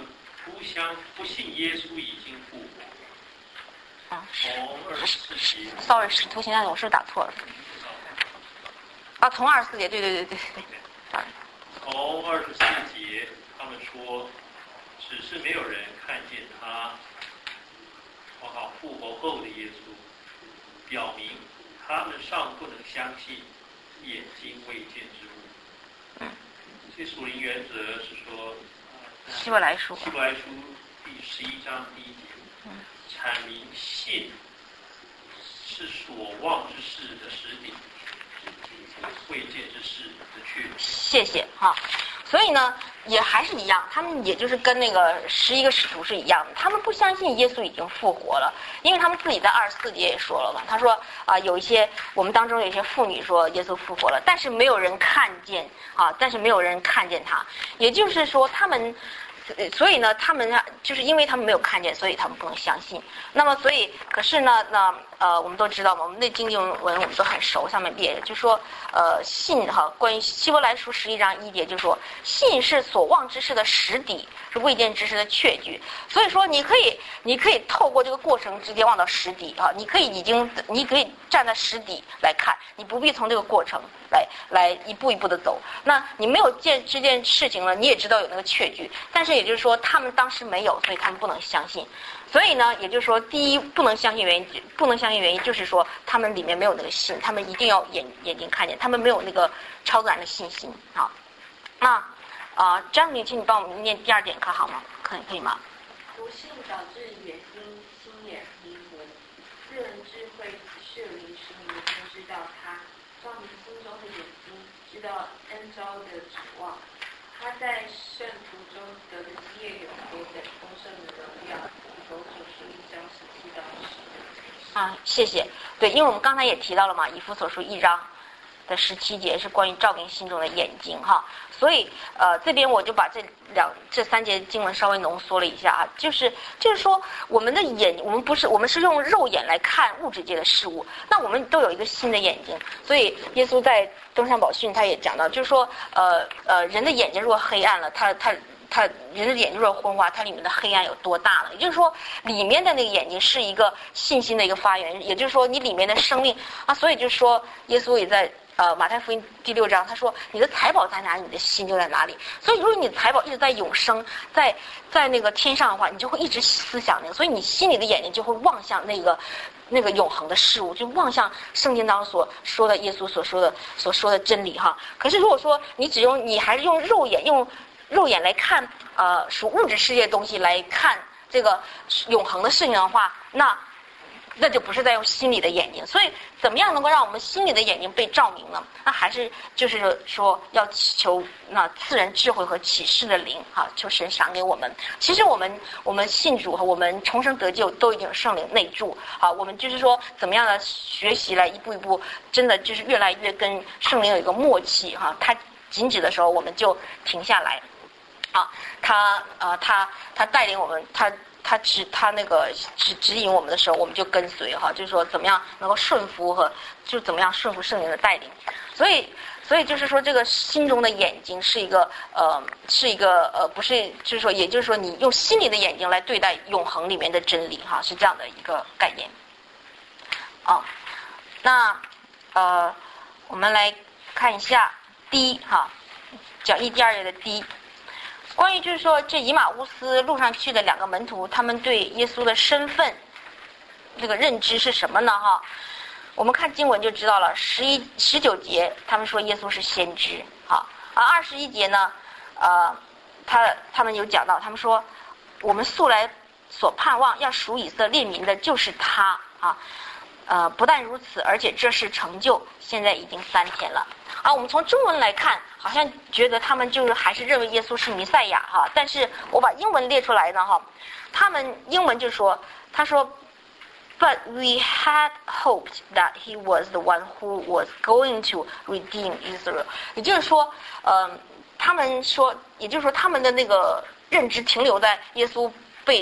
不相不信耶稣已经复活。 啊， 从二十四节 ，sorry， 使徒行传我是不是打错了？啊，从二十四节，对对对对对对。 从二十四节，他们说，只是没有人看见他，我好复活后的耶稣，表明他们尚不能相信眼睛未见之物。这属灵原则是说， 希伯来书， 希伯来书第十一章第一节，阐明信是所望之事的实底，未见之事的确。 谢谢哈。所以呢，也还是一样，他们也就是跟那个十一个使徒是一样的，他们不相信耶稣已经复活了，因为他们自己在二十四节也说了嘛，他说啊、呃，有一些我们当中有一些妇女说耶稣复活了，但是没有人看见啊，但是没有人看见他，也就是说他们。所以呢，他们就是因为他们没有看见，所以他们不能相信。那么，所以可是呢，那呃，我们都知道嘛，我们的经经文我们都很熟，上面列就说呃，信哈，关于希伯来书十一章一节就说，信是所望之事的实底，是未见之事的确据。所以说，你可以你可以透过这个过程直接望到实底啊，你可以已经你可以站在实底来看，你不必从这个过程来来一步一步的走。那你没有见这件事情了，你也知道有那个确据，但是也就是说他们当时没有，所以他们不能相信。所以呢，也就是说，第一不能相信原因，不能相信原因就是说他们里面没有那个信，他们一定要眼眼睛看见，他们没有那个超自然的信心啊。那啊、呃，张女，请你帮我们念第二点课好吗？可以可以吗？ 不信导致眼睛心眼迷糊，世人智慧是灵使你们不知道他，照明心中的眼睛，知道恩召的指望。他在圣徒中得的基业永别等丰盛的荣耀，佛所书一章十七到十。 啊，谢谢。对，因为我们刚才也提到了嘛，以弗所书一章的十七节是关于照明心中的眼睛哈，所以呃这边我就把这两这三节经文稍微浓缩了一下啊，就是就是说我们的眼，我们不是我们是用肉眼来看物质界的事物，那我们都有一个新的眼睛，所以耶稣在登山宝训他也讲到，就是说呃呃人的眼睛若黑暗了，他他。他人的眼睛若昏花，它里面的黑暗有多大了？也就是说，里面的那个眼睛是一个信心的一个发源，也就是说，你里面的生命啊，所以就是说，耶稣也在呃马太福音第六章，他说：“你的财宝在哪里，你的心就在哪里。”所以，如果你的财宝一直在永生，在在那个天上的话，你就会一直思想那个，所以你心里的眼睛就会望向那个那个永恒的事物，就望向圣经当中所说的耶稣所说的所说的真理哈。可是如果说你只用你还是用肉眼用。肉眼来看，呃，属物质世界的东西来看这个永恒的事情的话，那那就不是在用心里的眼睛。所以，怎么样能够让我们心里的眼睛被照明呢？那还是就是说，要祈求那赐人智慧和启示的灵，哈，求神赏给我们。其实我们我们信主和我们重生得救都已经有圣灵内住，啊，我们就是说怎么样的学习来一步一步，真的就是越来越跟圣灵有一个默契，哈，他紧止的时候我们就停下来。啊，他呃，他他带领我们，他他指他那个指指引我们的时候，我们就跟随哈，就是说怎么样能够顺服和就怎么样顺服圣灵的带领。所以所以就是说，这个心中的眼睛是一个呃是一个呃不是就是说，也就是说你用心里的眼睛来对待永恒里面的真理哈，是这样的一个概念。哦，那呃我们来看一下第一哈，讲义第二页的第一。关于就是说这以马乌斯路上去的两个门徒，他们对耶稣的身份这个认知是什么呢？哈，我们看经文就知道了。十一十九节，他们说耶稣是先知，好，而二十一节呢，呃，他他们有讲到，他们说我们素来所盼望要属以色列民的就是他啊，呃，不但如此，而且这是成就，现在已经三天了。啊，我们从中文来看，好像觉得他们就是还是认为耶稣是弥赛亚哈，但是我把英文列出来呢哈，他们英文就说，他说 ，But we had hoped that he was the one who was going to redeem Israel。也就是说，呃，他们说，也就是说他们的那个认知停留在耶稣被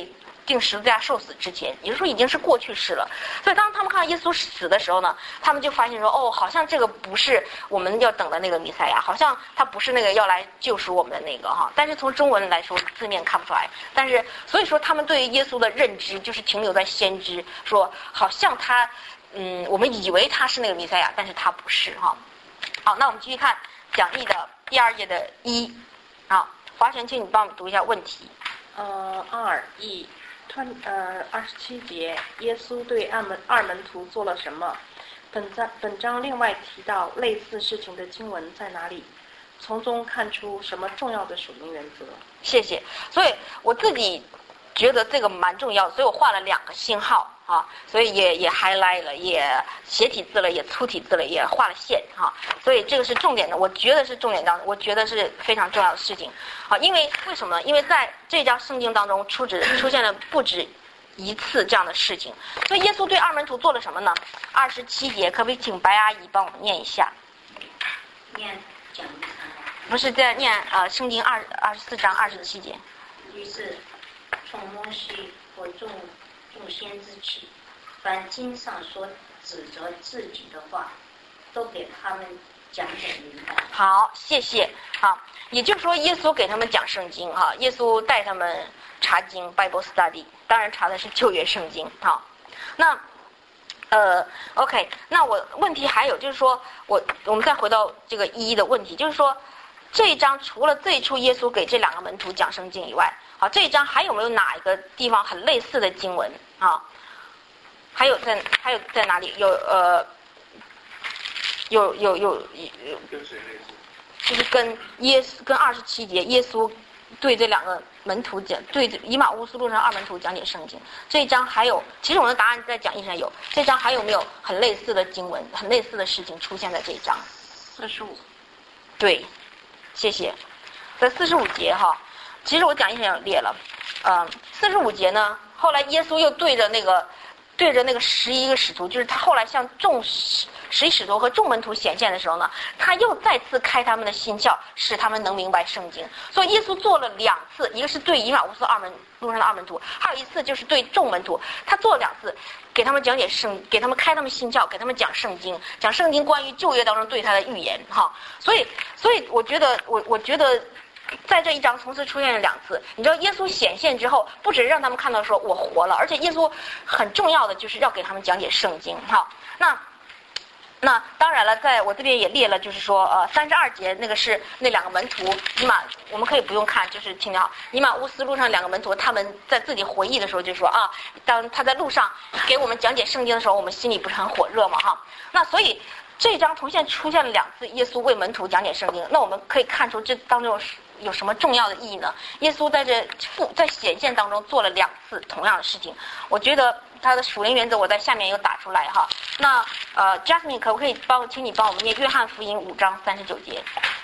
定十字架受死之前，也就是说已经是过去式了。所以当他们看到耶稣死的时候呢，他们就发现说，哦，好像这个不是我们要等的那个弥赛亚，好像他不是那个要来救赎我们的那个哈。但是从中文来说，字面看不出来。但是所以说他们对于耶稣的认知就是停留在先知，说好像他，嗯，我们以为他是那个弥赛亚，但是他不是哈。好，那我们继续看讲义的第二页的一，好，华晨，请你帮我们读一下问题。 呃，二一，突呃二十七节，耶稣对二门二门徒做了什么？本章本章另外提到类似事情的经文在哪里？从中看出什么重要的属灵原则？ 谢谢。所以我自己觉得这个蛮重要，所以我画了两个星号啊，所以也也 highlight 了，也斜体字了，也粗体字了，也画了线哈。所以这个是重点的，我觉得是重点当中，我觉得是非常重要的事情啊。因为为什么呢？因为在这章圣经当中出止出现了不止一次这样的事情。所以耶稣对二门徒做了什么呢？二十七节，可不可以请白阿姨帮我们念一下？ 念讲一下。 不是在念啊，圣经二二十四章二十七节。 于是从摩西和众众先知起，凡经上所指责自己的话，都给他们讲解明白。 好，谢谢。好，也就是说，耶稣给他们讲圣经哈，耶稣带他们查经 Bible Study， 当然查的是旧约圣经哈。那呃 ，OK， 那我问题还有就是说，我我们再回到这个一的问题，就是说这一章除了最初耶稣给这两个门徒讲圣经以外，好，这一章还有没有哪一个地方很类似的经文啊？还有在还有在哪里有呃有有有有跟谁类似？ 就是跟耶稣跟二十七节耶稣对这两个门徒讲，对以马乌斯路上二门徒讲解圣经。这一章还有，其实我们的答案在讲义上有。这一章还有没有很类似的经文、很类似的事情出现在这一章？ 四十五。 对，谢谢。在四十五节哈，其实我讲义上有列了。嗯，四十五节呢，后来耶稣又对着那个对着那个十一个使徒，就是他后来向众十十一使徒和众门徒显现的时候呢，他又再次开他们的心窍，使他们能明白圣经。所以耶稣做了两次，一个是对以马乌斯二门路上的二门徒，还有一次就是对众门徒，他做了两次，给他们讲解圣，给他们开他们心窍，给他们讲圣经，讲圣经关于旧约当中对他的预言哈。所以，所以我觉得，我我觉得。在这一章同时出现了两次，你知道耶稣显现之后，不只是让他们看到说我活了，而且耶稣很重要的就是要给他们讲解圣经哈。那那当然了，在我这边也列了，就是说呃三十二节那个是那两个门徒以马，我们可以不用看，就是听好，以马乌斯路上两个门徒他们在自己回忆的时候就说啊，当他在路上给我们讲解圣经的时候，我们心里不是很火热嘛哈。那所以这章同现出现了两次耶稣为门徒讲解圣经，那我们可以看出这当中有什么重要的意义呢？耶稣在这复在显现当中做了两次同样的事情，我觉得他的属灵原则我在下面有打出来哈。那呃 Jasmine 可不可以帮请你帮我们念约翰福音五章三十九节？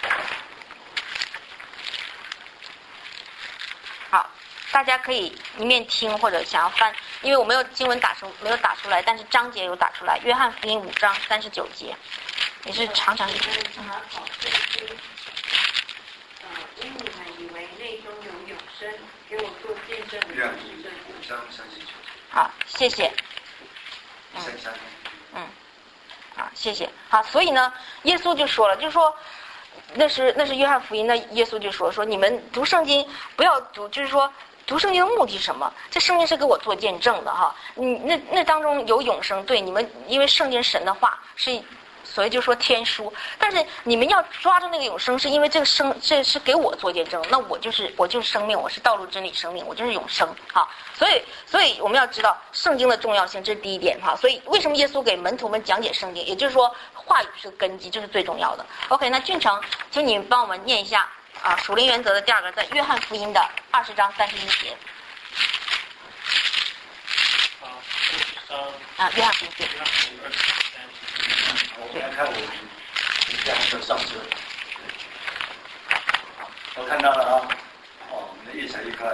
好，大家可以一面听或者想要翻，因为我没有经文打出没有打出来，但是章节有打出来。约翰福音五章三十九节，也是常常是。 因你们以为内中有永生，给我做见证的是这五章三十九。 好，谢谢。嗯嗯，好，谢谢。好，所以呢，耶稣就说了，就是说，那是那是约翰福音，那耶稣就说说你们读圣经不要读，就是说读圣经的目的是什么？这圣经是给我做见证的哈。你那那当中有永生，对你们，因为圣经神的话是。所以就说天书，但是你们要抓住那个永生，是因为这个生这是给我做见证，那我就是我就是生命，我是道路真理生命，我就是永生哈。所以所以我们要知道圣经的重要性，这是第一点哈。所以为什么耶稣给门徒们讲解圣经，也就是说话语是根基，这是最重要的。OK， 那俊成，请你帮我们念一下啊属灵原则的第二个，在约翰福音的二十章三十一节。啊，约翰福音。 我们来看我们这样的上车，我看到了啊，哦，我们的越踩越快。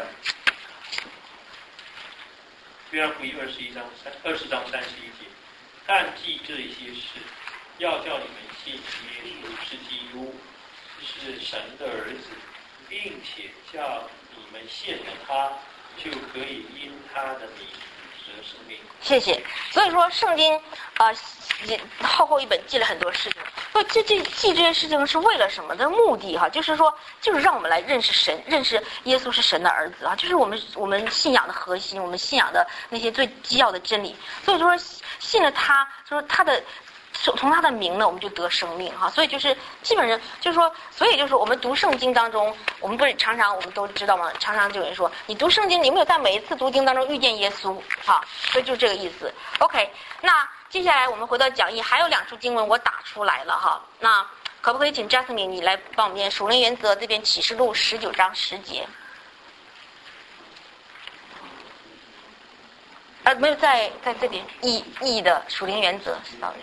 约翰福音二十一章三二十章三十一节，但记这一些事，要叫你们信耶稣是基督，是神的儿子，并且叫你们献了他就可以因他的名得生命。 谢谢。所以说圣经呃厚厚一本记了很多事情，所以这这记这些事情是为了什么的目的哈？就是说就是让我们来认识神，认识耶稣是神的儿子啊，就是我们我们信仰的核心，我们信仰的那些最基要的真理。所以说信了他，就是他的从他的名呢，我们就得生命哈。所以就是基本上就是说，所以就是我们读圣经当中，我们不是常常我们都知道吗？常常就有人说，你读圣经，你有没有在每一次读经当中遇见耶稣啊？所以就这个意思。OK， 那接下来我们回到讲义，还有两处经文我打出来了哈。那可不可以请 Jasmine 你来帮我们念属灵原则这边启示录十九章十节？呃，没有在在这边义义的属灵原则 ，sorry。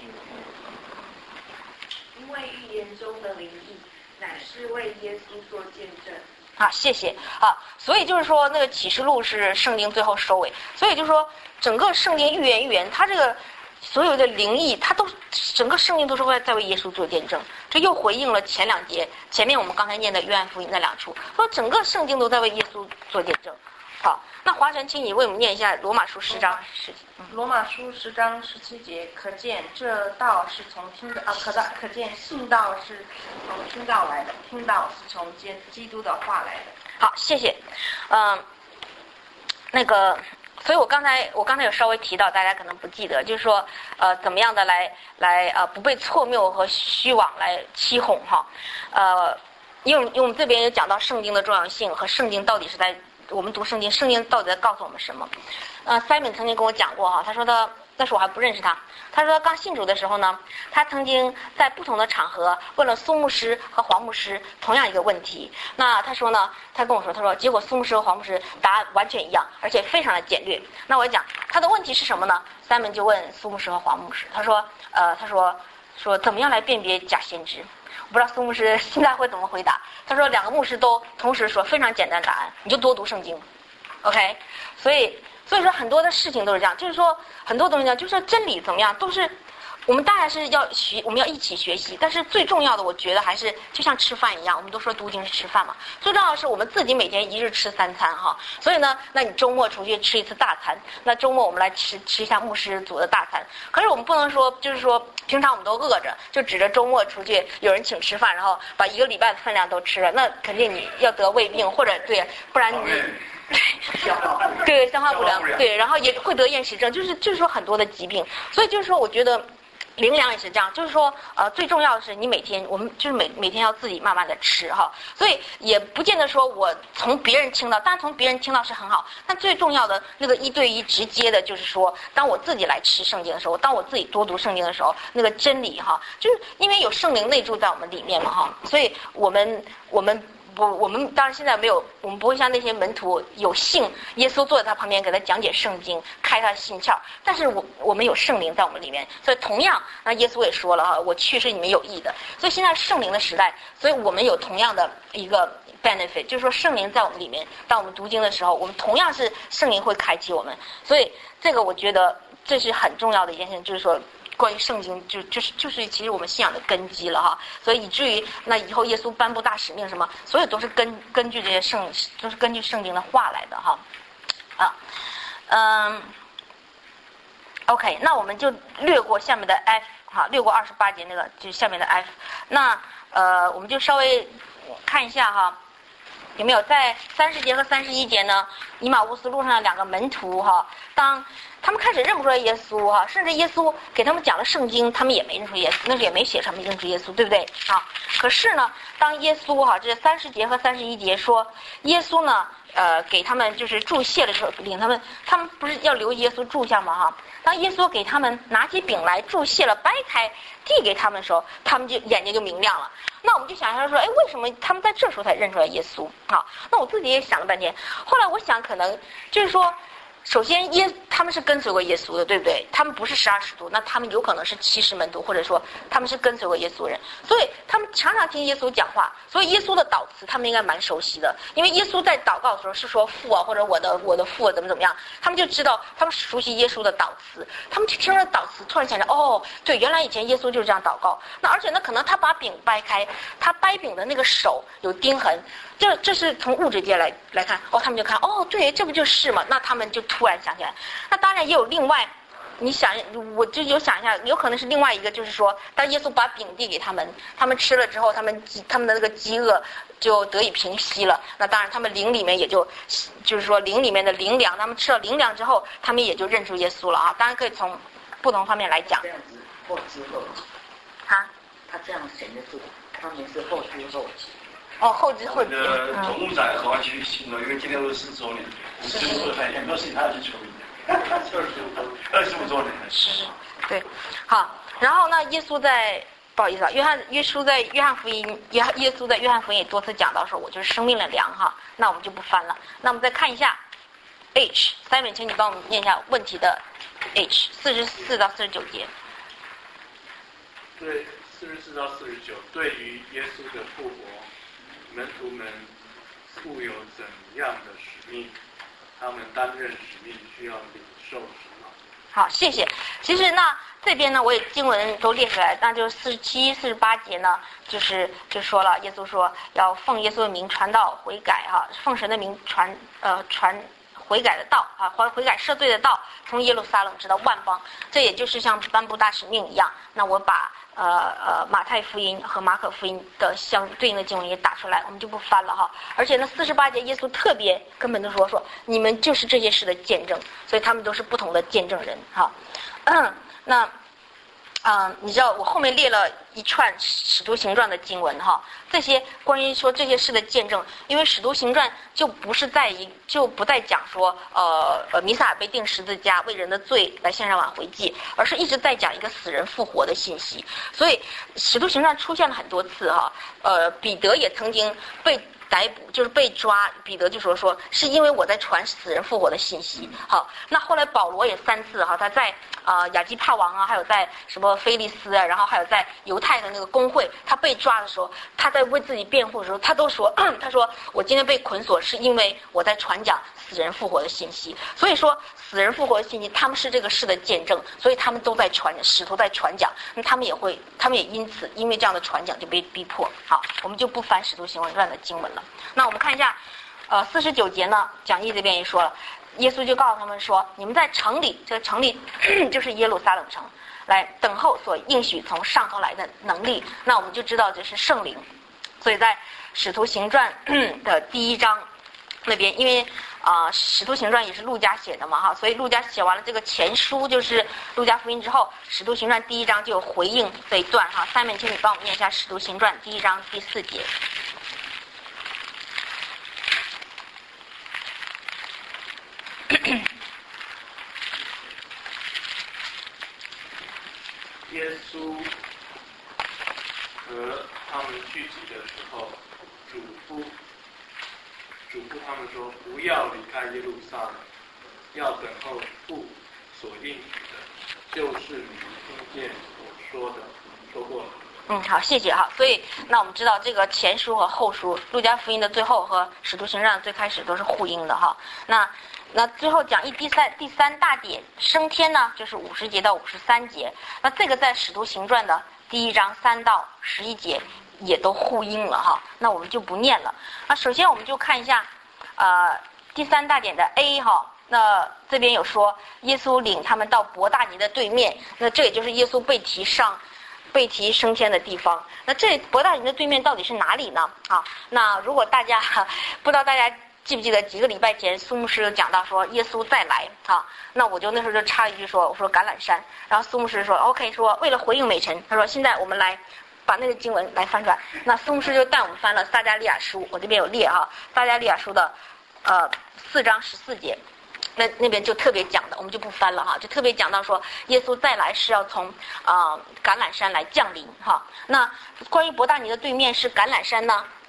因为预言中的灵意，乃是为耶稣做见证。 啊，谢谢啊。所以就是说，那个启示录是圣经最后收尾，所以就是说，整个圣经预言预言，它这个所有的灵意，它都整个圣经都是为在为耶稣做见证。这又回应了前两节前面我们刚才念的约翰福音那两处，说整个圣经都在为耶稣做见证。好，那华晨，请你为我们念一下罗马书十章十。 罗马书十章十七节，可见这道是从听的啊，可道可见信道是从听道来的，听道是从基基督的话来的。 好，谢谢。嗯、呃，那个，所以我刚才我刚才有稍微提到，大家可能不记得，就是说呃，怎么样的来来呃不被错谬和虚妄来欺哄哈，呃，因为因为我们这边也讲到圣经的重要性和圣经到底是在。我们读圣经，圣经到底在告诉我们什么？呃 ，Simon 曾经跟我讲过哈，他说的，那时我还不认识他。他说刚信主的时候呢，他曾经在不同的场合问了苏牧师和黄牧师同样一个问题。那他说呢，他跟我说，他说结果苏牧师和黄牧师答案完全一样，而且非常的简略。那我讲他的问题是什么呢 ？Simon 就问苏牧师和黄牧师，他说，呃，他说说怎么样来辨别假先知？我不知道苏牧师现在会怎么回答。他说两个牧师都同时说非常简单的答案，你就多读圣经 ，OK？ 所以所以说很多的事情都是这样，就是说很多东西呢，就是说真理怎么样，都是我们当然是要学，我们要一起学习，但是最重要的，我觉得还是就像吃饭一样，我们都说读经是吃饭嘛，最重要的是我们自己每天一日吃三餐哈。所以呢，那你周末出去吃一次大餐，那周末我们来吃吃一下牧师煮的大餐。可是我们不能说，就是说平常我们都饿着，就指着周末出去有人请吃饭，然后把一个礼拜的分量都吃了，那肯定你要得胃病，或者对，不然你。对消化不良，对，然后也会得厌食症，就是就是说很多的疾病，所以就是说我觉得灵粮也是这样，就是说呃最重要的是你每天我们就是每每天要自己慢慢的吃哈，所以也不见得说我从别人听到，当然从别人听到是很好，但最重要的那个一对一直接的就是说，当我自己来吃圣经的时候，当我自己多读圣经的时候，那个真理哈，就是因为有圣灵内住在我们里面嘛哈，所以我们我们。不，我们当然现在没有，我们不会像那些门徒有幸耶稣坐在他旁边给他讲解圣经，开他的心窍。但是我我们有圣灵在我们里面，所以同样，那耶稣也说了哈，我去是你们有益的。所以现在圣灵的时代，所以我们有同样的一个 benefit， 就是说圣灵在我们里面，当我们读经的时候，我们同样是圣灵会开启我们。所以这个我觉得这是很重要的一件事情，就是说。关于圣经就就是就是其实我们信仰的根基了哈，所以以至于那以后耶稣颁布大使命什么，所有都是根根据这些圣都是根据圣经的话来的哈，啊，嗯 ，OK， 那我们就略过下面的 F 哈，略过二十八节那个就下面的 F， 那呃我们就稍微看一下哈。有没有在三十节和三十一节呢？以马乌斯路上的两个门徒哈，当他们开始认不出来耶稣哈，甚至耶稣给他们讲了圣经，他们也没认出耶稣，那是也没写什么认出耶稣，对不对啊？可是呢，当耶稣哈，这三十节和三十一节说耶稣呢，呃，给他们就是祝谢的时候，领他们，他们不是要留耶稣住下吗？哈，当耶稣给他们拿起饼来祝谢了，掰开递给他们的时候，他们就眼睛就明亮了。那我们就想象说，哎，为什么他们在这时候才认出来耶稣啊？那我自己也想了半天，后来我想，可能就是说，首先耶他。 他们是跟随过耶稣的，对不对？他们不是十二使徒，那他们有可能是七十门徒，或者说他们是跟随过耶稣人，所以他们常常听耶稣讲话，所以耶稣的祷词他们应该蛮熟悉的，因为耶稣在祷告的时候是说父啊，或者我的我的父啊怎么怎么样，他们就知道，他们熟悉耶稣的祷词，他们听了祷词，突然想着，哦，对，原来以前耶稣就是这样祷告。那而且呢，可能他把饼掰开，他掰饼的那个手有钉痕，这这是从物质界来来看，哦，他们就看，哦，对，这不就是嘛？那他们就突然想起来。那当然也有另外，你想，我就有想一下，有可能是另外一个，就是说，当耶稣把饼递给他们，他们吃了之后，他们他们的那个饥饿就得以平息了。那当然，他们灵里面也就，就是说灵里面的灵粮，他们吃了灵粮之后，他们也就认出耶稣了啊。当然可以从不同方面来讲。 这样子后知后觉。 啊？ 他这样显得是他们是后知后觉。 哦，后知后觉。 呃，总务长好像去形容，因为今天都是四周年，四十五年，很多事情他要去处理。二十五周，二十五周年。 是，对，好。然后呢，耶稣在不好意思啊，约翰耶稣在约翰福音，耶耶稣在约翰福音也多次讲到说，我就是生命的粮哈。那我们就不翻了。那我们再看一下 H Simon， 请你帮我们念一下问题的 H 四十四到四十九节。 对，四十四到四十九，对于耶稣的复活，门徒们负有怎样的使命？他们担任使命需要领受什么？ 好，谢谢。其实呢，这边呢，我也经文都列出来，那就是四十七、四十八节呢，就是就说了，耶稣说要奉耶稣的名传道悔改哈，奉神的名传呃传悔改的道啊，悔悔改赦罪的道，从耶路撒冷直到万邦。这也就是像颁布大使命一样。那我把呃呃马太福音和马可福音的相对应的经文也打出来，我们就不翻了哈。而且呢，四十八节耶稣特别根本就说说你们就是这些事的见证，所以他们都是不同的见证人哈。嗯，那嗯、呃，你知道我后面列了一串使徒行传的经文哈，这些关于说这些事的见证，因为使徒行传就不是在一就不再讲说呃呃弥撒亚被钉十字架为人的罪来献上挽回祭，而是一直在讲一个死人复活的信息。所以使徒行传出现了很多次哈，呃彼得也曾经被逮捕，就是被抓，彼得就说说是因为我在传死人复活的信息。好，那后来保罗也三次哈，他在啊、呃、亚基帕王啊，还有在什么菲利斯啊，然后还有在犹太的那个公会，他被抓的时候，他在为自己辩护的时候，他都说他说我今天被捆锁是因为我在传讲死人复活的信息。所以说死人复活的信息，他们是这个事的见证，所以他们都在传，使徒在传讲，那他们也会，他们也因此因为这样的传讲就被逼迫。好，我们就不翻使徒行传的经文了。那我们看一下，呃，四十九节呢，讲义这边也说了，耶稣就告诉他们说，你们在城里，这个城里就是耶路撒冷城，来等候所应许从上头来的能力。那我们就知道这是圣灵。所以在使徒行传的第一章那边，因为啊、呃，使徒行传也是路加写的嘛哈，所以路加写完了这个前书，就是路加福音之后，使徒行传第一章就有回应这一段哈。下面请你帮我们念一下使徒行传第一章第四节。 耶稣和他们聚集的时候，嘱咐嘱咐他们说，不要离开耶路撒冷，要等候父所应许的，就是你们听见所说的说过了。 嗯，好，谢谢哈。所以那我们知道这个前书和后书，路加福音的最后和使徒行传的最开始都是呼应的哈。那那最后讲一第三第三大点升天呢，就是五十节到五十三节。那这个在使徒行传的第一章三到十一节也都呼应了哈。那我们就不念了。那首先我们就看一下呃第三大点的 A 哈。那这边有说耶稣领他们到伯大尼的对面，那这也就是耶稣被提上被提升天的地方。那这伯大尼的对面到底是哪里呢？啊，那如果大家不知道大家记不记得几个礼拜前苏牧师有讲到说耶稣再来啊，那我就那时候就插一句说，我说橄榄山，然后苏牧师说 OK， 说为了回应美晨，他说现在我们来把那个经文来翻转。那苏牧师就带我们翻了撒迦利亚书，我这边有列哈，撒迦利亚书的呃四章十四节。那那边就特别讲的，我们就不翻了哈，就特别讲到说耶稣再来是要从啊、呃、橄榄山来降临哈。那关于伯大尼的对面是橄榄山呢，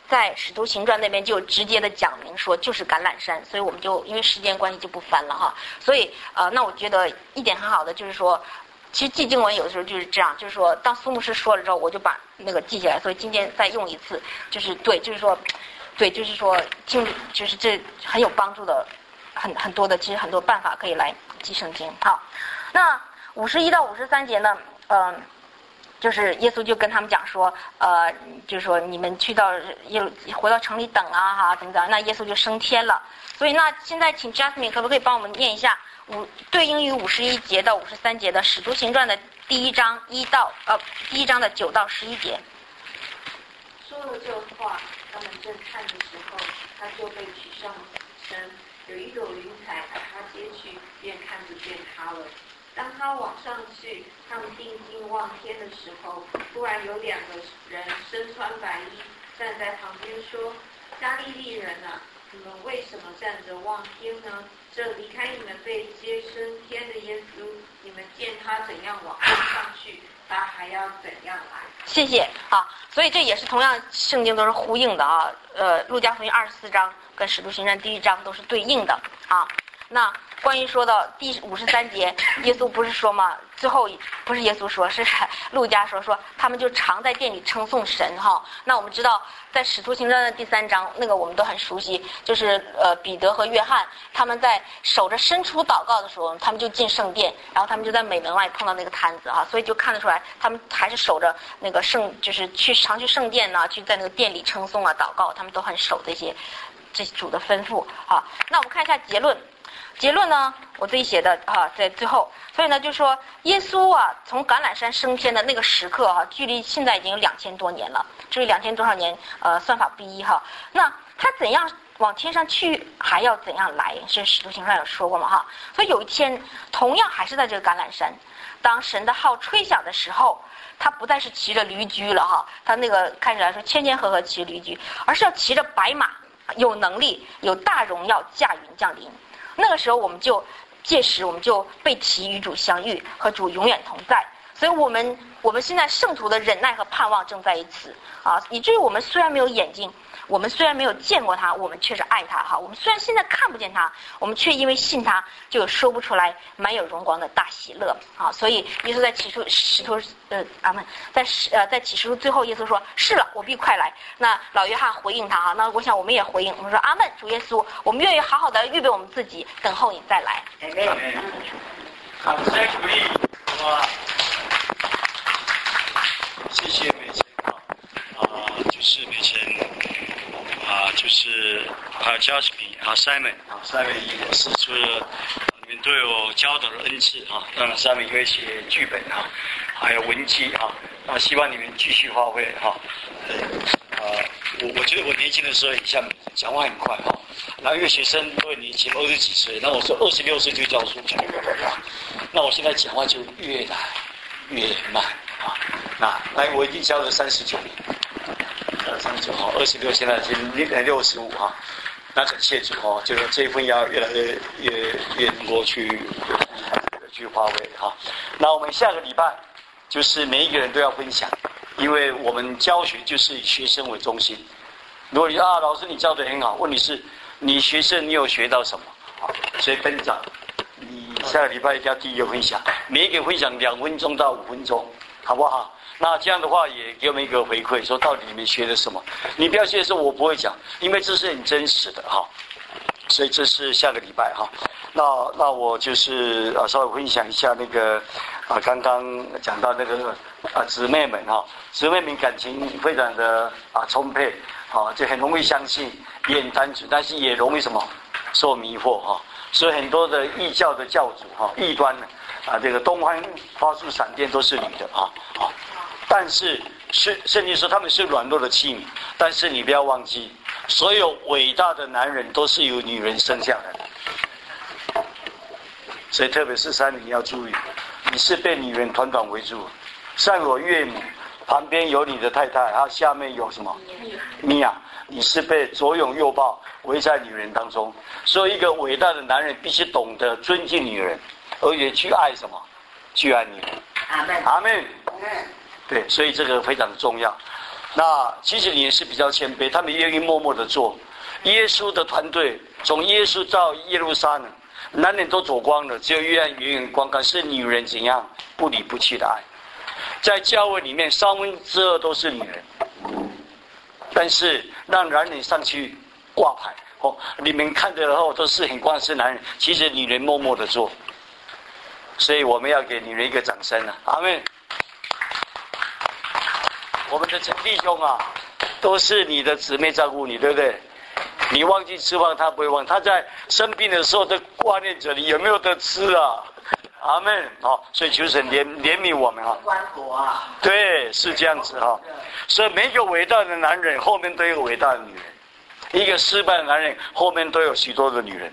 在使徒行传那边就直接的讲明说就是橄榄山，所以我们就因为时间关系就不翻了哈。所以呃，那我觉得一点很好的就是说，其实记经文有的时候就是这样，就是说当苏牧师说了之后，我就把那个记下来，所以今天再用一次，就是对，就是说，对，就是说听，就是这很有帮助的，很很多的，其实很多办法可以来记圣经。好，那五十一到五十三节呢，嗯、呃。就是耶稣就跟他们讲说，呃，就是说你们去到耶路回到城里等啊哈，怎么怎么样？那耶稣就升天了。所以那现在请 Jasmine 可不可以帮我们念一下五对应于五十一节到五十三节的《使徒行传》的第一章一到呃第一章的九到十一节。 说了这话，他们正看的时候，他就被举上升，有一朵云彩把他接去，便看不见他了。当他往上去，他们定睛望天的时候，突然有两个人身穿白衣站在旁边说：“加利利人啊，你们为什么站着望天呢？这离开你们被接升天的耶稣，你们见他怎样往上去，他还要怎样来。” 谢谢啊，所以这也是同样圣经都是呼应的啊。呃，路加福音二十四章跟使徒行传第一章都是对应的啊。那关于说到第五十三节，耶稣不是说吗？最后不是耶稣说，是路加说说他们就常在店里称颂神哈。那我们知道，在使徒行传的第三章，那个我们都很熟悉，就是呃彼得和约翰他们在守着申初祷告的时候，他们就进圣殿，然后他们就在美门外碰到那个摊子哈，所以就看得出来，他们还是守着那个圣，就是去常去圣殿呢，去在那个殿里称颂啊祷告，他们都很守这些这主的吩咐啊。那我们看一下结论。结论呢，我自己写的啊，在最后，所以呢，就说耶稣啊，从橄榄山升天的那个时刻哈、啊，距离现在已经有两千多年了，至于两千多少年，呃，算法不一哈。那他怎样往天上去，还要怎样来？是使徒行传有说过嘛哈。所以有一天，同样还是在这个橄榄山，当神的号吹响的时候，他不再是骑着驴驹了哈，他那个看起来说谦谦和和骑着驴驹，而是要骑着白马，有能力，有大荣耀，驾云降临。那个时候我们就届时我们就被提与主相遇，和主永远同在。所以我们我们现在圣徒的忍耐和盼望正在于此啊，以至于我们虽然没有眼睛，我们虽然没有见过他，我们却是爱他哈。我们虽然现在看不见他，我们却因为信他，就有说不出来满有荣光的大喜乐啊。所以耶稣在启示使徒呃阿们，在呃在启示录最后，耶稣说：“是了，我必快来。”那老约翰回应他哈，那我想我们也回应，我们说：“阿们，主耶稣，我们愿意好好的预备我们自己，等候你再来。” 好，再鼓励哇！谢谢美晨啊，啊、呃，就是美晨啊、呃，就是还有 Jasmine 啊 Simon 啊 Simon 也是除了你们都有教导的恩赐啊，当然 Simon 也会写剧本啊，还有文记啊，那希望你们继续发挥哈。啊、呃，我我觉得我年轻的时候很像讲话很快哈，然后因为学生都很年轻，二十几岁，那我说二十六岁就教书，那我现在讲话就越来越慢。啊，那那我已经教了三十九年，教了三十九号，二十六，现在已经六十五哈。那感谢主哈，就是这一份要越来越越越能够去去发挥哈。那我们下个礼拜就是每一个人都要分享，因为我们教学就是以学生为中心。如果你啊老师你教得很好，问题是你学生你有学到什么？所以班长，你下个礼拜一定要第一个分享，每一个分享两分钟到五分钟。好不好？那这样的话也给我们一个回馈，说到底你们学了什么？你不要学的时候我不会讲，因为这是很真实的哈。所以这是下个礼拜哈。那那我就是啊稍微分享一下那个啊刚刚讲到那个啊姊妹们哈，姊妹们感情非常的啊充沛啊，就很容易相信，也很单纯，但是也容易什么受迷惑哈。所以很多的异教的教主哈，异端呢。啊，这个东方发出闪电都是女的啊啊！但是是圣经说他们是软弱的器皿，但是你不要忘记，所有伟大的男人都是由女人生下来的。所以特别是三你要注意，你是被女人团团围住，上有岳母，旁边有你的太太，然后下面有什么？米娅，你是被左拥右抱围在女人当中。所以一个伟大的男人必须懂得尊敬女人。而且去爱什么？去爱你。 阿门。 阿门。对，所以这个非常的重要。 那其实你也是比较谦卑，他们愿意默默的做。耶稣的团队从耶稣到耶路撒冷，男人都走光了，只有约翰远远观看，是女人怎样不离不弃的爱。在教会里面，三分之二都是女人，但是让男人上去挂牌哦，你们看的后都是很光是男人，其实女人默默的做。所以我们要给女人一个掌声啊！阿们。我们的陈弟兄啊，都是你的姊妹照顾你，对不对？你忘记吃饭，他不会忘。他在生病的时候都挂念着你有没有得吃啊。阿们。好，所以求神怜怜悯我们啊。 关火啊。 对，是这样子哈。所以每一个伟大的男人后面都有伟大的女人，一个失败的男人后面都有许多的女人。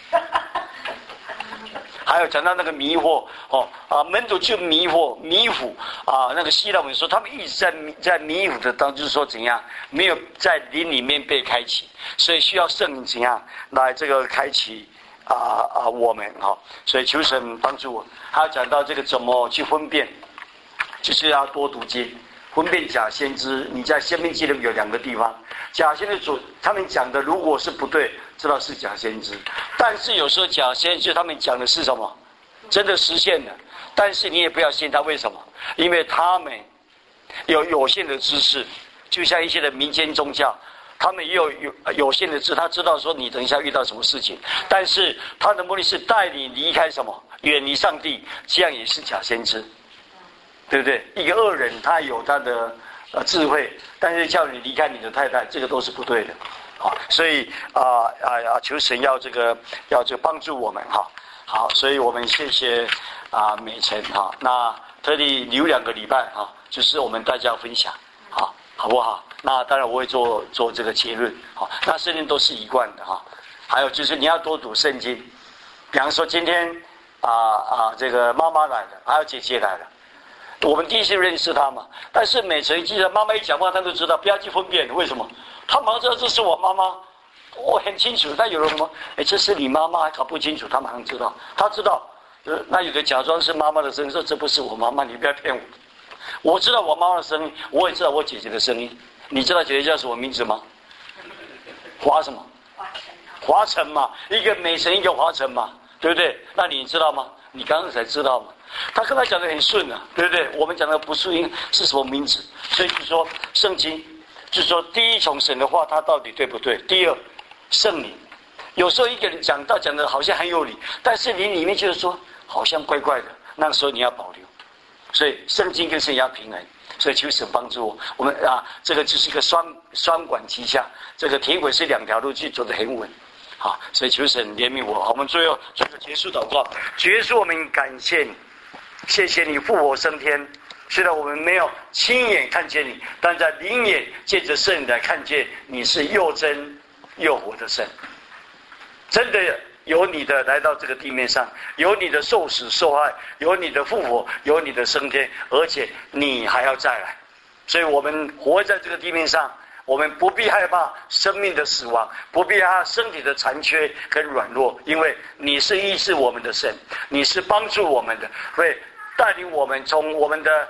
还有讲到那个迷惑哦啊，门徒就迷惑迷糊啊，那个希腊文说他们一直在在迷糊的当中，就是说怎样没有在灵里面被开启，所以需要圣灵怎样来这个开启啊啊我们哈、哦，所以求神帮助我。还有讲到这个怎么去分辨，就是要多读经，分辨假先知。你在生命记里有两个地方，假先知主他们讲的如果是不对，知道是假先知，但是有时候假先知他们讲的是什么，真的实现了，但是你也不要信他，为什么？因为他们有有限的知识，就像一些的民间宗教，他们也有有有限的知识，他知道说你等一下遇到什么事情，但是他的目的是带你离开什么，远离上帝，这样也是假先知，对不对？一个恶人他有他的呃智慧，但是叫你离开你的太太，这个都是不对的。好，所以啊啊啊，求神要这个要这个帮助我们哈。好，所以我们谢谢啊美晨哈，那特地留两个礼拜哈，就是我们大家分享，好，好不好？那当然我会做做这个结论，好，那圣经都是一贯的哈。还有就是你要多读圣经，比方说今天啊啊这个妈妈来了，还有姐姐来了。我们第一次认识他嘛，但是美晨记得妈妈一讲话，他都知道，不要去分辨，为什么？他马上知道这是我妈妈，我很清楚。但有人说，哎，这是你妈妈，还搞不清楚，他马上知道，他知道。呃，那有的假装是妈妈的声音，说这不是我妈妈，你不要骗我。我知道我妈妈的声音，我也知道我姐姐的声音。你知道姐姐叫什么名字吗？华什么？华晨。华晨嘛，一个美晨，一个华晨嘛，对不对？那你知道吗？你刚刚才知道嘛。他跟他讲的很顺啊，对不对？我们讲的不顺是什么名字？所以就说圣经，就是说第一从神的话，它到底对不对？第二，圣灵。有时候一个人讲到讲的好像很有理，但是你里面就是说好像怪怪的，那个时候你要保留。所以圣经跟圣灵要平衡，所以求神帮助我。我们啊，这个就是一个双双管齐下，这个铁轨是两条路去走得很稳。好，所以求神怜悯我。我们最后做个结束祷告，结束我们感谢你。谢谢你复活升天，虽然我们没有亲眼看见你，但在灵眼借着圣灵来看见你是又真又活的神。真的有你的来到这个地面上，有你的受死受害，有你的复活，有你的升天，而且你还要再来。所以我们活在这个地面上，我们不必害怕生命的死亡，不必害怕身体的残缺跟软弱，因为你是医治我们的神，你是帮助我们的，会带领我们从我们的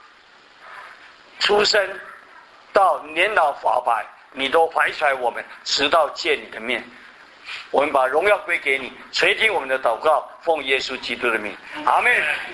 出生到年老发白，你都怀揣我们，直到见你的面。我们把荣耀归给你，垂听我们的祷告，奉耶稣基督的名，阿们。